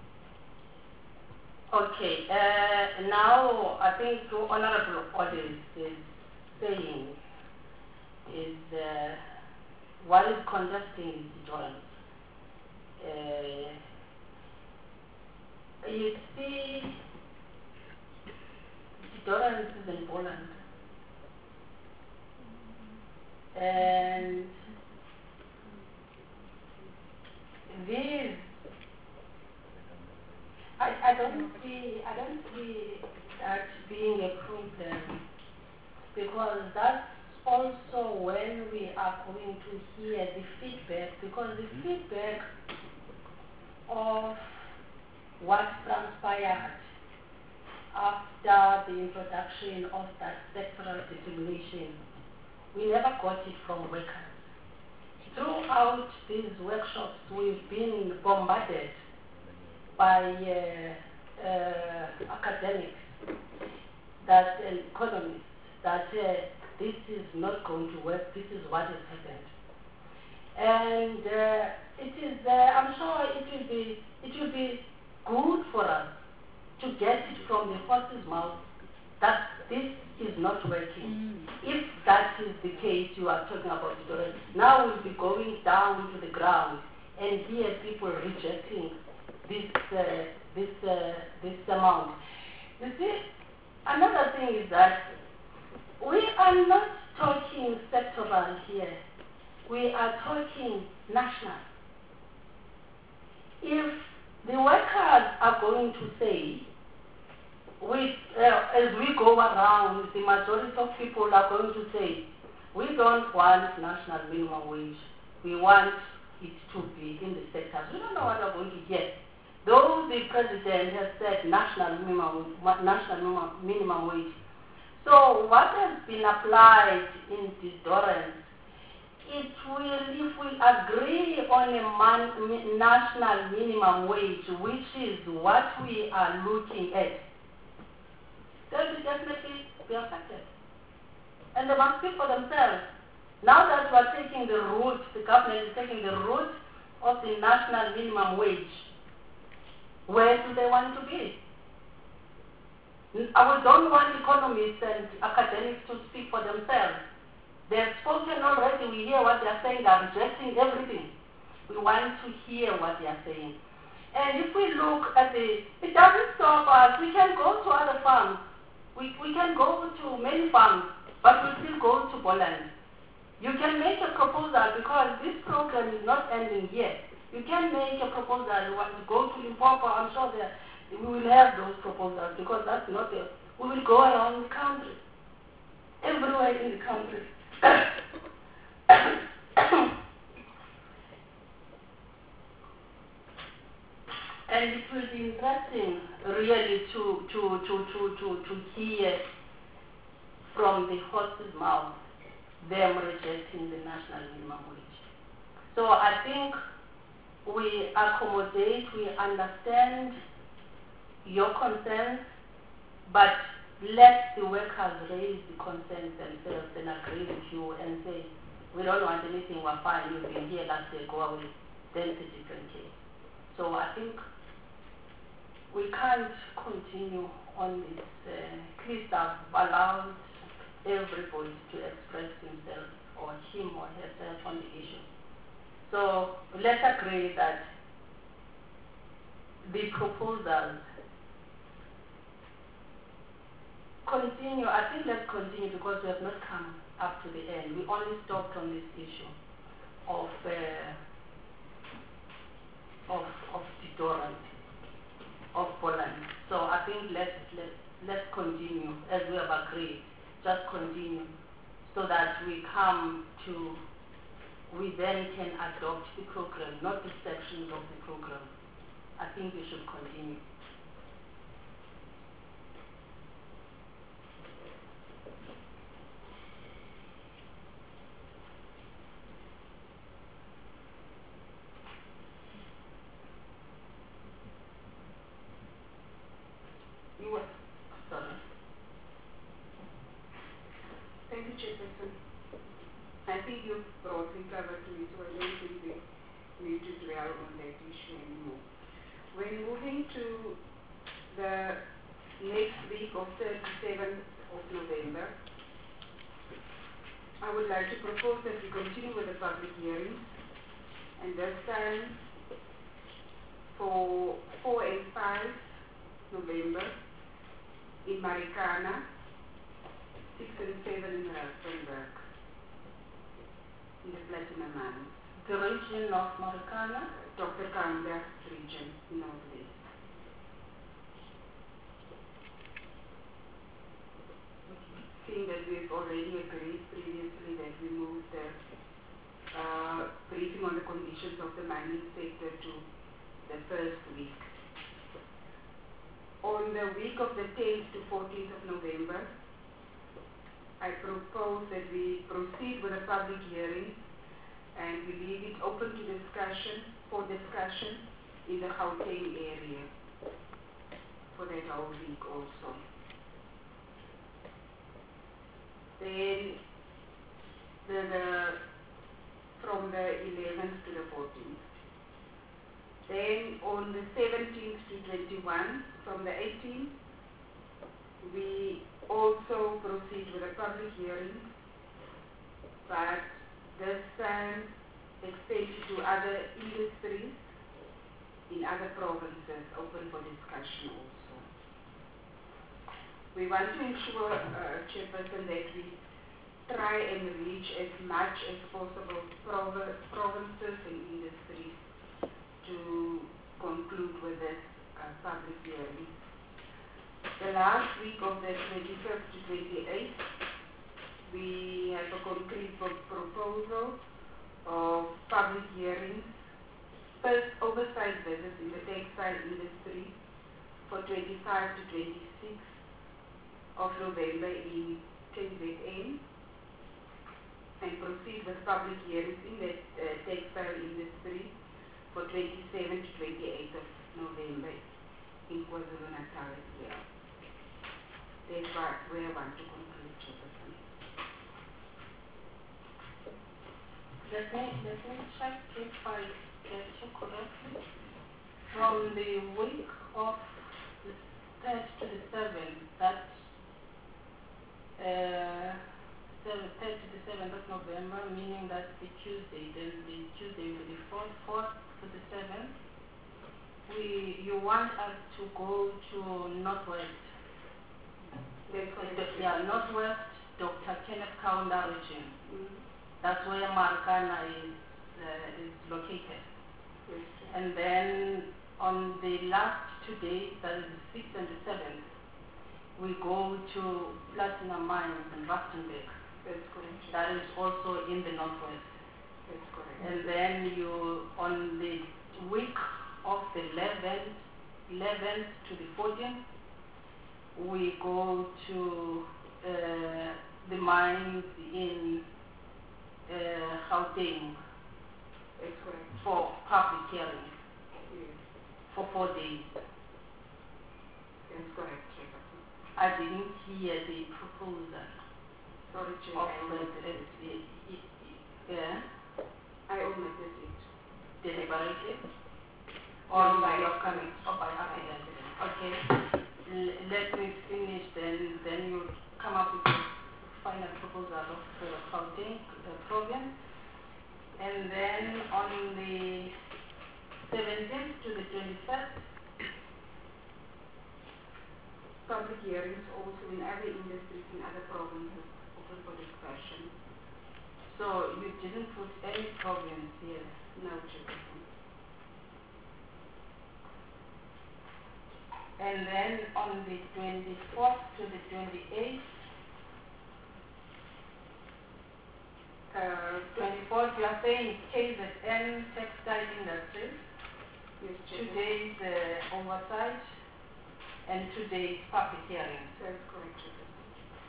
Okay, uh, now I think the Honorable Audience is saying is uh, what is conducting the tolerance. Uh, you see, tolerance is in Poland, and these I, I don't see I don't see that being a problem, because that's also when we are going to hear the feedback, because the feedback of what transpired after the introduction of that sectoral determination, we never got it from workers. Throughout these workshops, we've been bombarded by uh, uh, academics that uh, economists that uh, this is not going to work, this is what has happened. And uh, it is, uh, I'm sure it will be, it will be good for us to get it from the horse's mouth that this is not working. Mm. If that is the case you are talking about, now we'll be going down to the ground and hear people rejecting this uh, this uh, this amount. You see, another thing is that we are not talking sectoral here. We are talking national. If the workers are going to say, we, uh, as we go around, the majority of people are going to say, we don't want national minimum wage. We want it to be in the sectors. We don't know what we're going to get. Though the president has said national minimum, national minimum, minimum wage. So what has been applied in the Durance, it will, if we agree on a man, national minimum wage, which is what we are looking at, they will definitely be affected. And they must speak for themselves. Now that we are taking the route, the government is taking the route of the national minimum wage, where do they want to be? I don't want economists and academics to speak for themselves. They have spoken already. We hear what they are saying. They are rejecting everything. We want to hear what they are saying. And if we look at the, it doesn't stop us. We can go to other farms. We, we can go to many farms, but we still go to Poland. You can make a proposal, because this program is not ending here. You can make a proposal. You want to go to Limpopo. I'm sure that we will have those proposals, because that's not the, we will go around the country, everywhere in the country. And it will be interesting, really, to, to, to, to, to, to hear from the horse's mouth them rejecting the national minimum wage. So I think we accommodate, we understand your concerns, but let the workers raise the concerns themselves and agree with you and say, we don't want anything, we're fine, you've been here last year, go away. Then it's a different case. So I think we can't continue on this. Uh, please have allowed everybody to express himself or him or herself on the issue. So let's agree that the proposals continue. I think let's continue, because we have not come up to the end. We only stopped on this issue of uh, agreed, just continue, so that we come to, we then can adopt the program, not the sections of the program. I think we should continue. You were, sorry. Thank you, Chairperson. I think you've broadly covered me, so I don't think we need to dwell on that issue anymore. When moving to the next week of thirty-seventh of November, I would like to propose that we continue with the public hearings, and this time for four and five November in Marikana, six and seven in Rustenburg, in the Platinum Mines. The region of Marikana? Doctor Kanda region, Northeast. Seeing that we've already agreed previously that we moved the uh, briefing on the conditions of the mining sector to the first week. On the week of the tenth to fourteenth of November, I propose that we proceed with a public hearing and we leave it open to discussion, for discussion in the Gauteng area for that whole week also. Then the, the from the eleventh to the fourteenth. Then on the seventeenth to twenty-first, from the eighteenth, we also proceed with a public hearing, but this time extended to other industries in other provinces, open for discussion also. We want to ensure, uh, Chairperson, that we try and reach as much as possible prov provinces and industries to conclude with this uh, public hearing. The last week of the twenty-fifth to twenty-eighth, we have a concrete pro proposal of public hearings, first oversight visits in the textile industry for twenty-five to twenty-six of November in K Z N, and proceed with public hearings in the uh, textile industry for twenty-seventh to twenty-eighth of November in KwaZulu-Natal as well. That's where I want to conclude, Chairperson. Let me, let me check if I get you correctly. From the week of the third to the seventh, that's uh, third to the seventh of November, meaning that's the Tuesday, then the Tuesday will be the fourth, fourth to the seventh. We, you want us to go to Northwest. Yeah, Northwest, Doctor Kenneth Kaunda region. Mm-hmm. That's where Marikana is, uh, is located. Yes, and then on the last two days, that is the sixth and the seventh, we go to Platinum Mines in Rustenburg. That's correct. That is also in the Northwest. That's correct. And then you, on the week of the eleventh, eleventh to the fourteenth, we go to uh, the mines in uh, Gauteng. That's correct. For public hearing. Yes. For four days. That's correct, Chairperson. I didn't hear the proposal. Sorry, Chair. Of I the, omitted it. yeah. I omitted it. Deliberated? No, Or by you're coming? accident. Or by By accident? accident. Okay. L let me finish, then then you come up with the final proposal of the Gauteng uh, province. And then on the seventeenth to the twenty-first, public hearings also in other industries in other provinces open for discussion. so you didn't put any province here. No, Chairperson. And then on the twenty-fourth to the twenty-eighth, Uh, Twenty-fourth, you are saying K Z N Textile Industries, yes, two Chairperson. days uh, oversight, and two days public hearing. That's correct, Chairperson.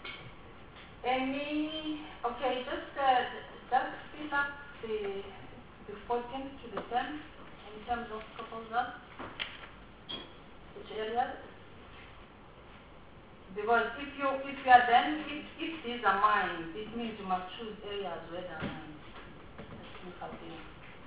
Any, okay, just, uh, just fill up the, the fourteenth to the tenth in terms of proposals, which areas? Because if you, if you are then, if, if these are mines, it means you must choose areas where there are mines. That's inconvenient.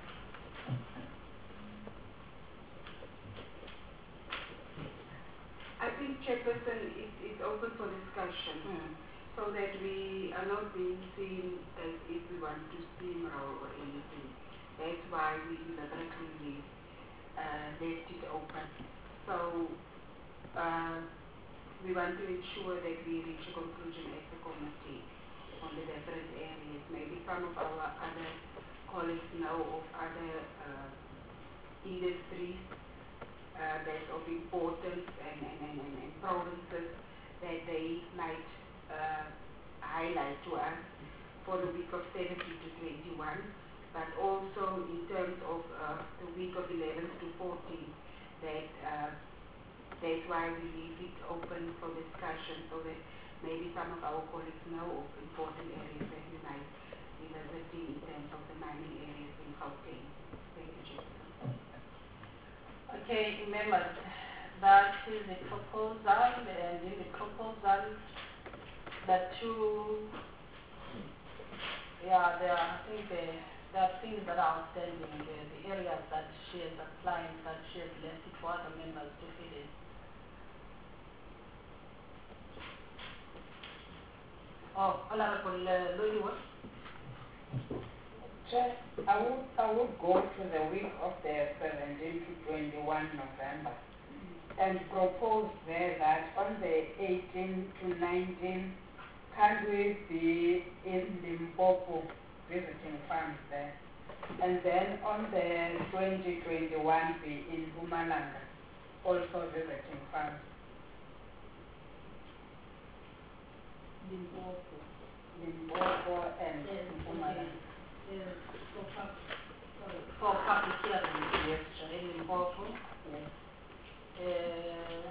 I think, Chairperson, it is open for discussion, Hmm. so that we are not being seen as if we want to steamroll or anything. That's why we deliberately uh, left it open. So uh, we want to ensure that we reach a conclusion as a committee on the different areas. Maybe some of our other colleagues know of other uh, industries uh, that's of importance and, and, and, and, and provinces that they might uh, highlight to us for the week of seventeen to twenty-one, but also in terms of uh, the week of eleven to fourteen, that uh, that's why we leave it open for discussion, so that maybe some of our colleagues know of important areas that we might be visiting in terms of the mining areas in Gauteng. Thank you, Chairperson. Okay, members, that is the proposal, and in the proposal, the two, yeah, there are, I think there, there are things that are outstanding, the, the areas that she has applied, that she has left it for other members to fill in. Oh, Honorable uh, Loliwa. Chair, I would, I would go to the week of the seventeenth to twenty-one November and propose there that on the eighteenth to nineteenth, can we be in Limpopo visiting farms there? And then on the twenty twenty-one be in Mpumalanga, also visiting farms. Limpopo. Limpopo and Yes, Mpumalanga. Yes, for pub- sorry, for public hearing, Yes, Chair. in Limpopo. Yes. Uh,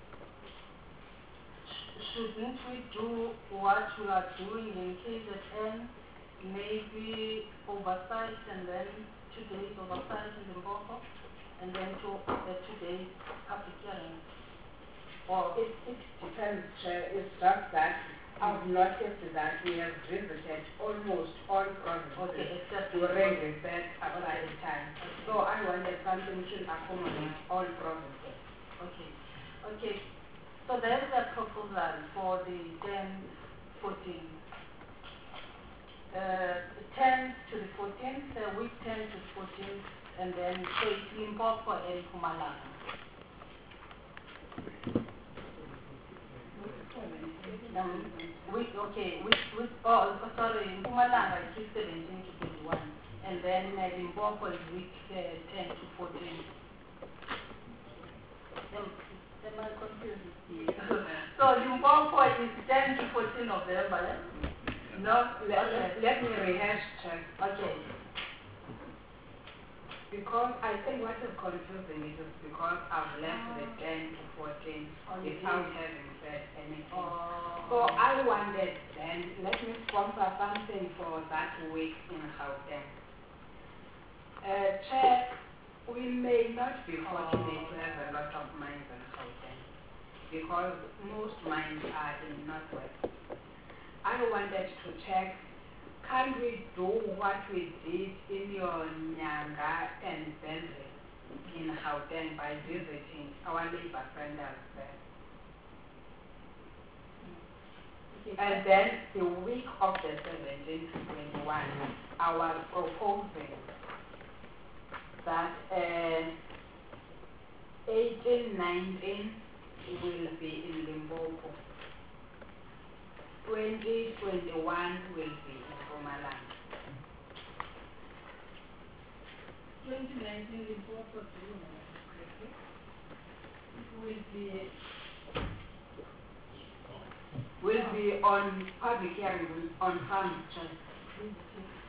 sh- shouldn't we do what we are doing in K Z N, maybe oversight and then two days oversight in Limpopo, and then two, uh, two days public hearing? Or It, it depends, Chair. It's just that I've noticed that we have visited almost all provinces okay, except during the set aside Okay. time. Okay. So I wanted something to accommodate all provinces. Okay, okay. So there is a proposal for the tenth, fourteenth. Uh, the tenth to the fourteenth, uh, week ten to fourteenth, and then so it's Limpopo and Mpumalanga. Um, week, okay, week, week, oh, oh, sorry, Mpumalanga is week seventeen to twenty-one, and then uh, Limpopo is week uh, ten to fourteen. Am, am I confused? So Limpopo is ten to fourteen November, eh? No? Let, Okay. let, let me rehash, Chair. Okay. Because I think what is confusing is because I've left the ten to fourteen Oh, you without did. having said anything. Oh. So I wanted then, let me sponsor something for that week in Gauteng. Uh, Chair, we may not be fortunate to have a lot of mines in Gauteng because most mines are in Northwest. I wanted to check, can we do what we did in your Nyanga and Bentley in Gauteng by visiting our labor centers there? Okay. And then the week of the seventeenth to twenty-one, I was proposing that uh, eighteen, nineteen will be in Limpopo. twenty, twenty-one will be in Mpumalanga. twenty nineteen Limpopo will be Will be on public hearing on farm.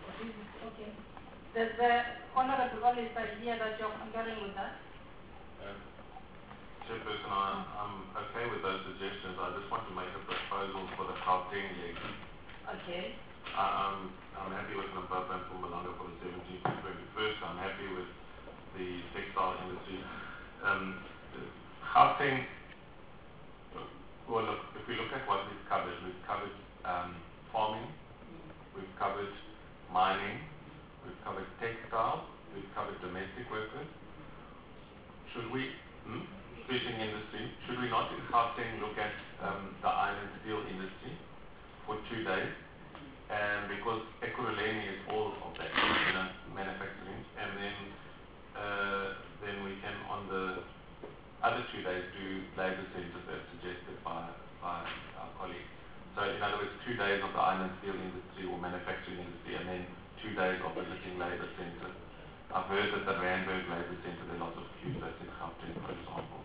Okay. Does the Honorable Wallace idea that you're concurring with that? Um, Chairperson, I, I'm okay with those suggestions. I just want to make a proposal for the Gauteng leg. Okay. I, I'm, I'm happy with Limpopo and Mpumalanga for the seventeenth to twenty-first. I'm happy with the textile industry. Um, Gauteng, well, look, if we look at what we've covered, we've covered um, farming, we've covered mining, we've covered textile, we've covered domestic workers. Should we, hmm, fishing industry, should we not in Gauteng look at um, the iron and steel industry for two days? And because Ekurhuleni is all of that, you know, manufacturing, and then uh, then we can on the other two days do labour centres as suggested by, by our colleagues. So in other words, two days of the iron and steel industry or manufacturing industry, and then two days of visiting labour centres. I've heard that the Randburg Labour Centre, there are lots of queues, that's in Gauteng, for example.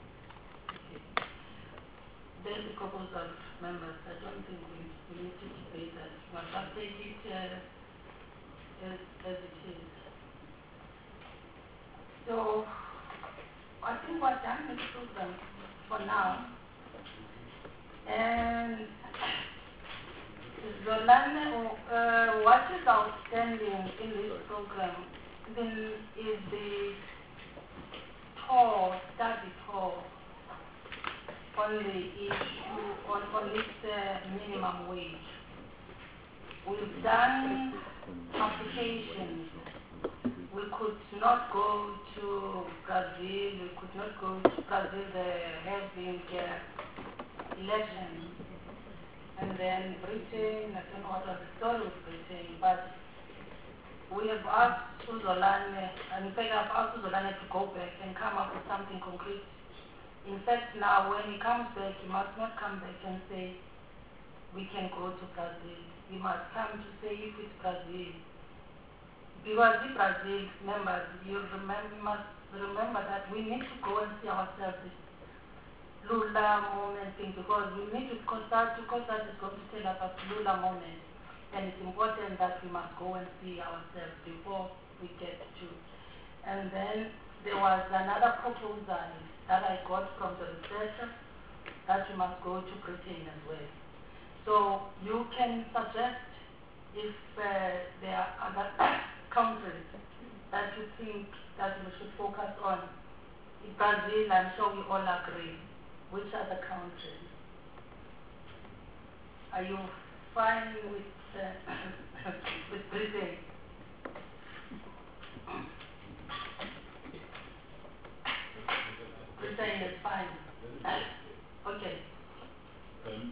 There's a proposal, members. I don't think we, we need to debate that. But I'll take it uh, as, as it is. So, I think we're done with the program for now. And Zolani, uh, what is outstanding in this program then is the tour, study tour on the issue, on, on this uh, minimum wage. We've done applications. We could not go to Brazil, we could not go to Brazil, they're having uh, elections. And then Britain, I don't know what was the story with Britain, but we have asked Zolani, and in fact I've asked Zolani to go back and come up with something concrete. In fact now when he comes back, he must not come back and say, we can go to Brazil. He must come to say if it's Brazil. Because the Brazil members, you remember, must remember that we need to go and see ourselves this Lula moment thing, because we need to consult, because that is going to tell us about Lula moment. And it's important that we must go and see ourselves before we get to. And then there was another proposal that I got from the researcher that we must go to Britain as well. So you can suggest if uh, there are other countries that you think that we should focus on. In Brazil, I'm sure we all agree. Which other countries? Are you fine with, uh, with Britain? Britain is fine. Okay. Um,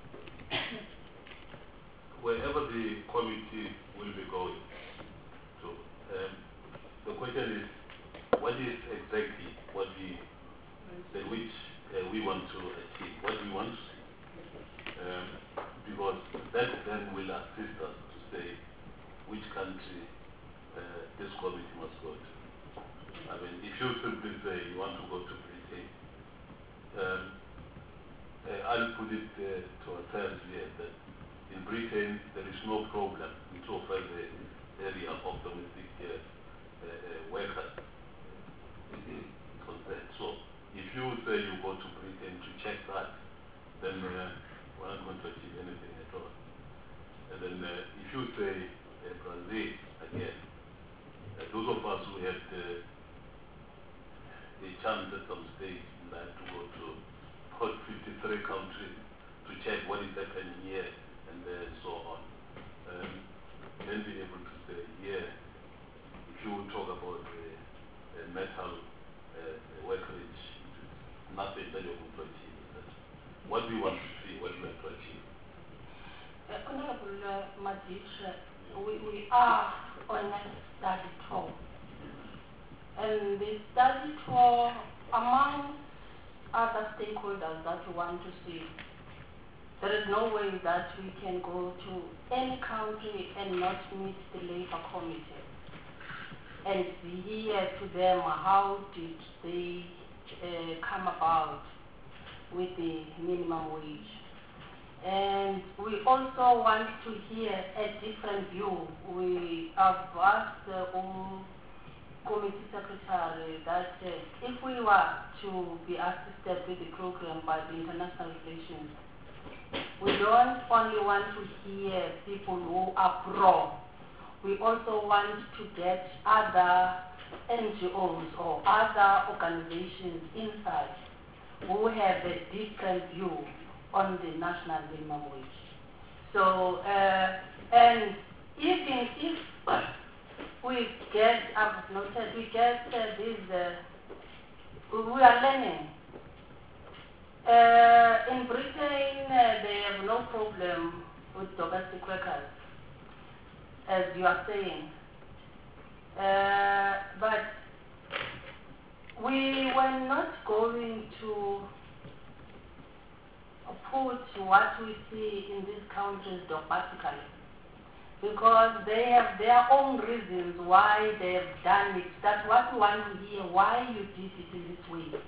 wherever the committee will be going to, um, the question is, what is exactly what we, the which uh, we want to achieve, what we want to see, um, because that then will assist us to say which country uh, this committee must go to. I mean, if you simply say you want to go to Britain, um, uh, I'll put it uh, to ourselves here that in Britain there is no problem in so far the area of domestic uh, uh, uh, workers is concerned. So if you say you go to Britain to check that, then uh, we're not going to achieve anything at all. And then uh, if you say uh, Brazil again, uh, those of us who had uh, a chance at some stage in life to go to about fifty-three countries to check what is happening here and uh, so on. Um, then be able to say, yeah, if you talk about the uh, uh, metal uh, workers, nothing that you're going to achieve. What we want to see, what we want to achieve. Uh, Honorable uh, Madisha, we, we are on a study tour. And the study tour, among other stakeholders that we want to see, there is no way that we can go to any country and not meet the Labour Committee and hear to them how did they uh, come about with the minimum wage. And we also want to hear a different view. We have asked the uh, committee secretary that uh, if we were to be assisted with the program by the international relations, we don't only want to hear people who are pro. We also want to get other N G Os or other organizations inside who have a different view on the national minimum wage. So, uh, and even if we get, I've noted, we get uh, this, uh, we are learning. Uh, in Britain, uh, they have no problem with domestic workers, as you are saying. Uh, but we were not going to put what we see in these countries dogmatically, because they have their own reasons why they have done it. That's what we want to hear, why you did it in this way.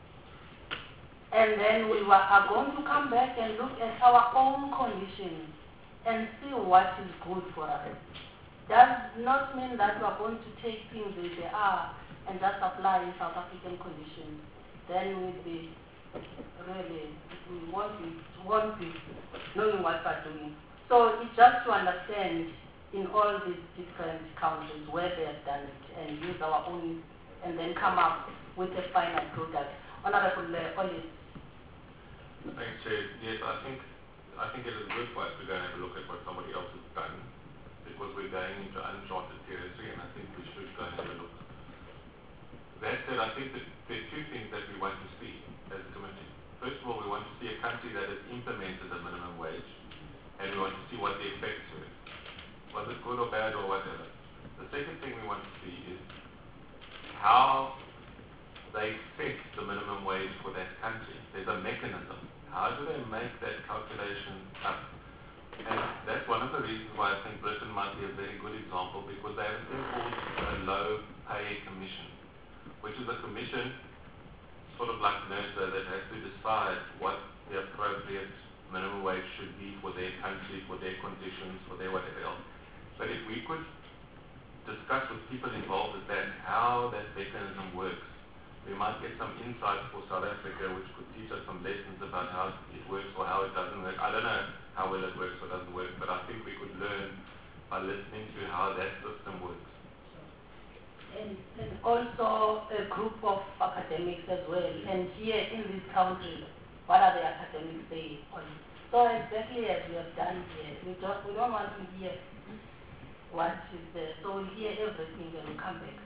And then we were, are going to come back and look at our own conditions and see what is good for us. Does not mean that we are going to take things as they are and just apply in South African conditions. Then we'll be really, we won't be, won't be knowing what we're doing. So it's just to understand in all these different countries where they have done it and use our own, and then come up with a final product. Honorable uh, Olive. Thanks, Chair. Yes, I think I think it is good for us to go and have a look at what somebody else has done, because we're going into uncharted territory, and I think we should go and have a look. That said, I think that there are two things that we want to see as a committee. First of all, we want to see a country that has implemented a minimum wage, and we want to see what the effects were. Was it good or bad or whatever? The second thing we want to see is how they set the minimum wage for that country. There's a mechanism. How do they make that calculation up? And that's one of the reasons why I think Britain might be a very good example, because they have a thing called a low pay commission, which is a commission sort of like NERSA that has to decide what the appropriate minimum wage should be for their country, for their conditions, for their whatever else. But if we could discuss with people involved with that how that mechanism works, we might get some insights for South Africa which could teach us some lessons about how it works or how it doesn't work. I don't know how well it works or doesn't work, but I think we could learn by listening to how that system works. And, and also a group of academics as well. And here in this country, what are the academics saying on it? So exactly as we have done here, we don't we don't want to hear what is there. So we'll hear everything and we'll come back.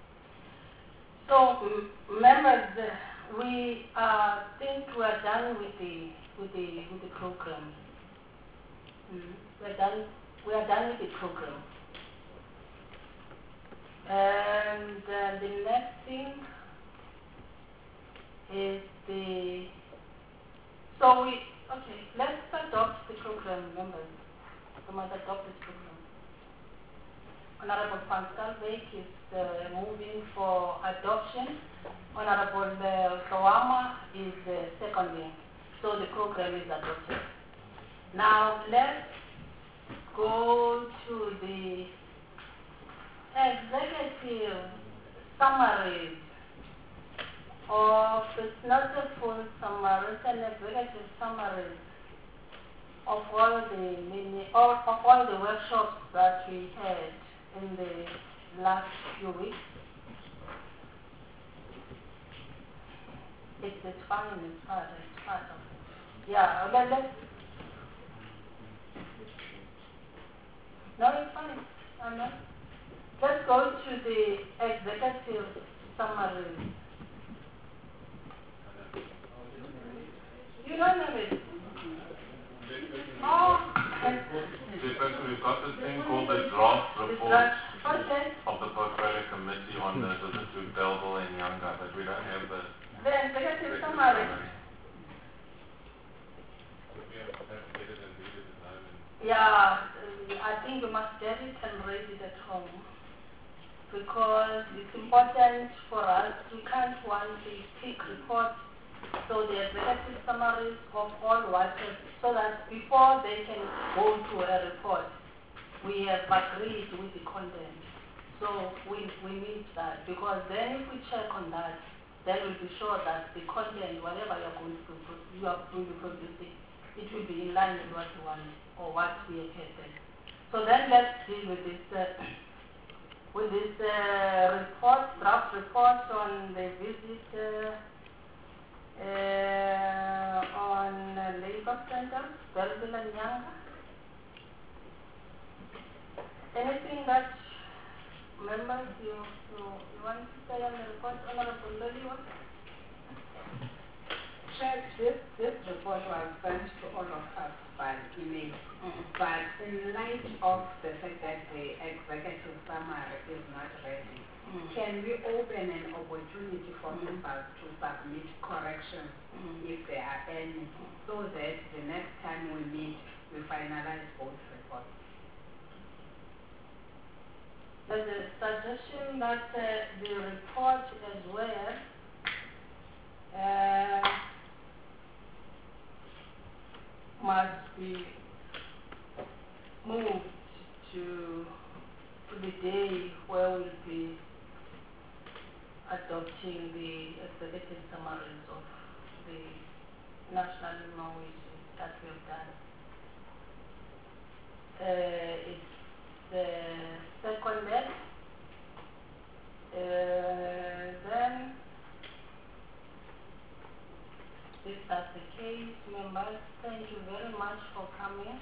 So members, uh, we uh, think we are done with the with the with the program. Mm. We are done. We are done with the program. And uh, the next thing is the. So we okay. Let's adopt the program, members. We must adopt this program. Honorable Pascal Beck is uh, moving for adoption. Honorable uh, Kawama is uh, seconding. So the program is adopted. Now let's go to the executive summaries of, it's not a full summary, it's an executive summary of all the mini, of, of all the workshops that we had in the last few weeks. It's, it's fine, it's part, it's part of it. Yeah, let, let's, no, it's fine, I'm not. Let's go to the executive summary. You don't have it. Oh. Chairperson, we've got this thing called the draft report Okay. of the Portfolio Committee on the visit to Bellville and Younger, but we don't have the The executive summary. Yeah, uh, I think you must get it and read it at home, because it's important for us. We can't want a quick report So the executive summaries of all watches, so that before they can go to a report, we have agreed with the content. So we, we need that, because then if we check on that, then we'll be sure that the content, whatever you're going to pro- you are going to produce, it, it will be in line with what you want or what we expected. So then let's deal with this uh, with this uh, report, draft report on the visit uh, uh, on uh, labor center, Belleville and Nyanga. Anything that members you, you, you want to say on the report, Honorable Loliwa? Chair, this, this report was sent to all of us by email, Mm. but in light of the fact that the executive summary is not ready, Mm. can we open an opportunity for Mm. members to submit corrections Mm. if there are any, so that the next time we meet, we finalize both reports? There's a suggestion that uh, the report as well uh, must be moved to, to the day where we'll be adopting the executive summaries of the national minimum wages that we have done. Uh, it's the second day. Uh, then, if that's the case, members, thank you very much for coming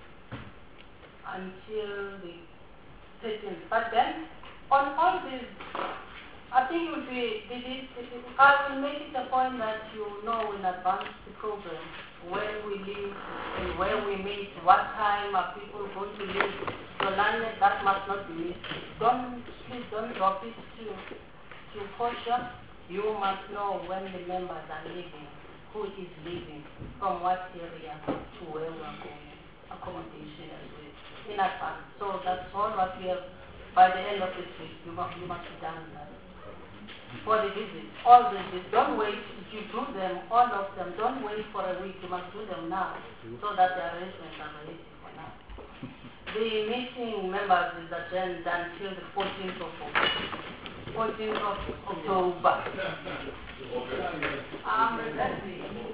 until the thirteenth. But then, on all these, I think it would be, it is, it is, I will make it a point that you know in advance the program, where we live, and where we meet, what time are people going to leave. So London, that must not be missed. Don't, please don't drop it to, to Portia. You must know when the members are leaving, who is leaving, from what area to where we are going, accommodation as well, in advance. So that's all what we have. By the end of this week, you must, you must be done with that. For the visit, all the visits, don't wait. If you do them, all of them, don't wait for a week. You must do them now, so that the arrangements are ready for now. The meeting members is adjourned until the fourteenth of October. fourteenth of October. Um, let's see.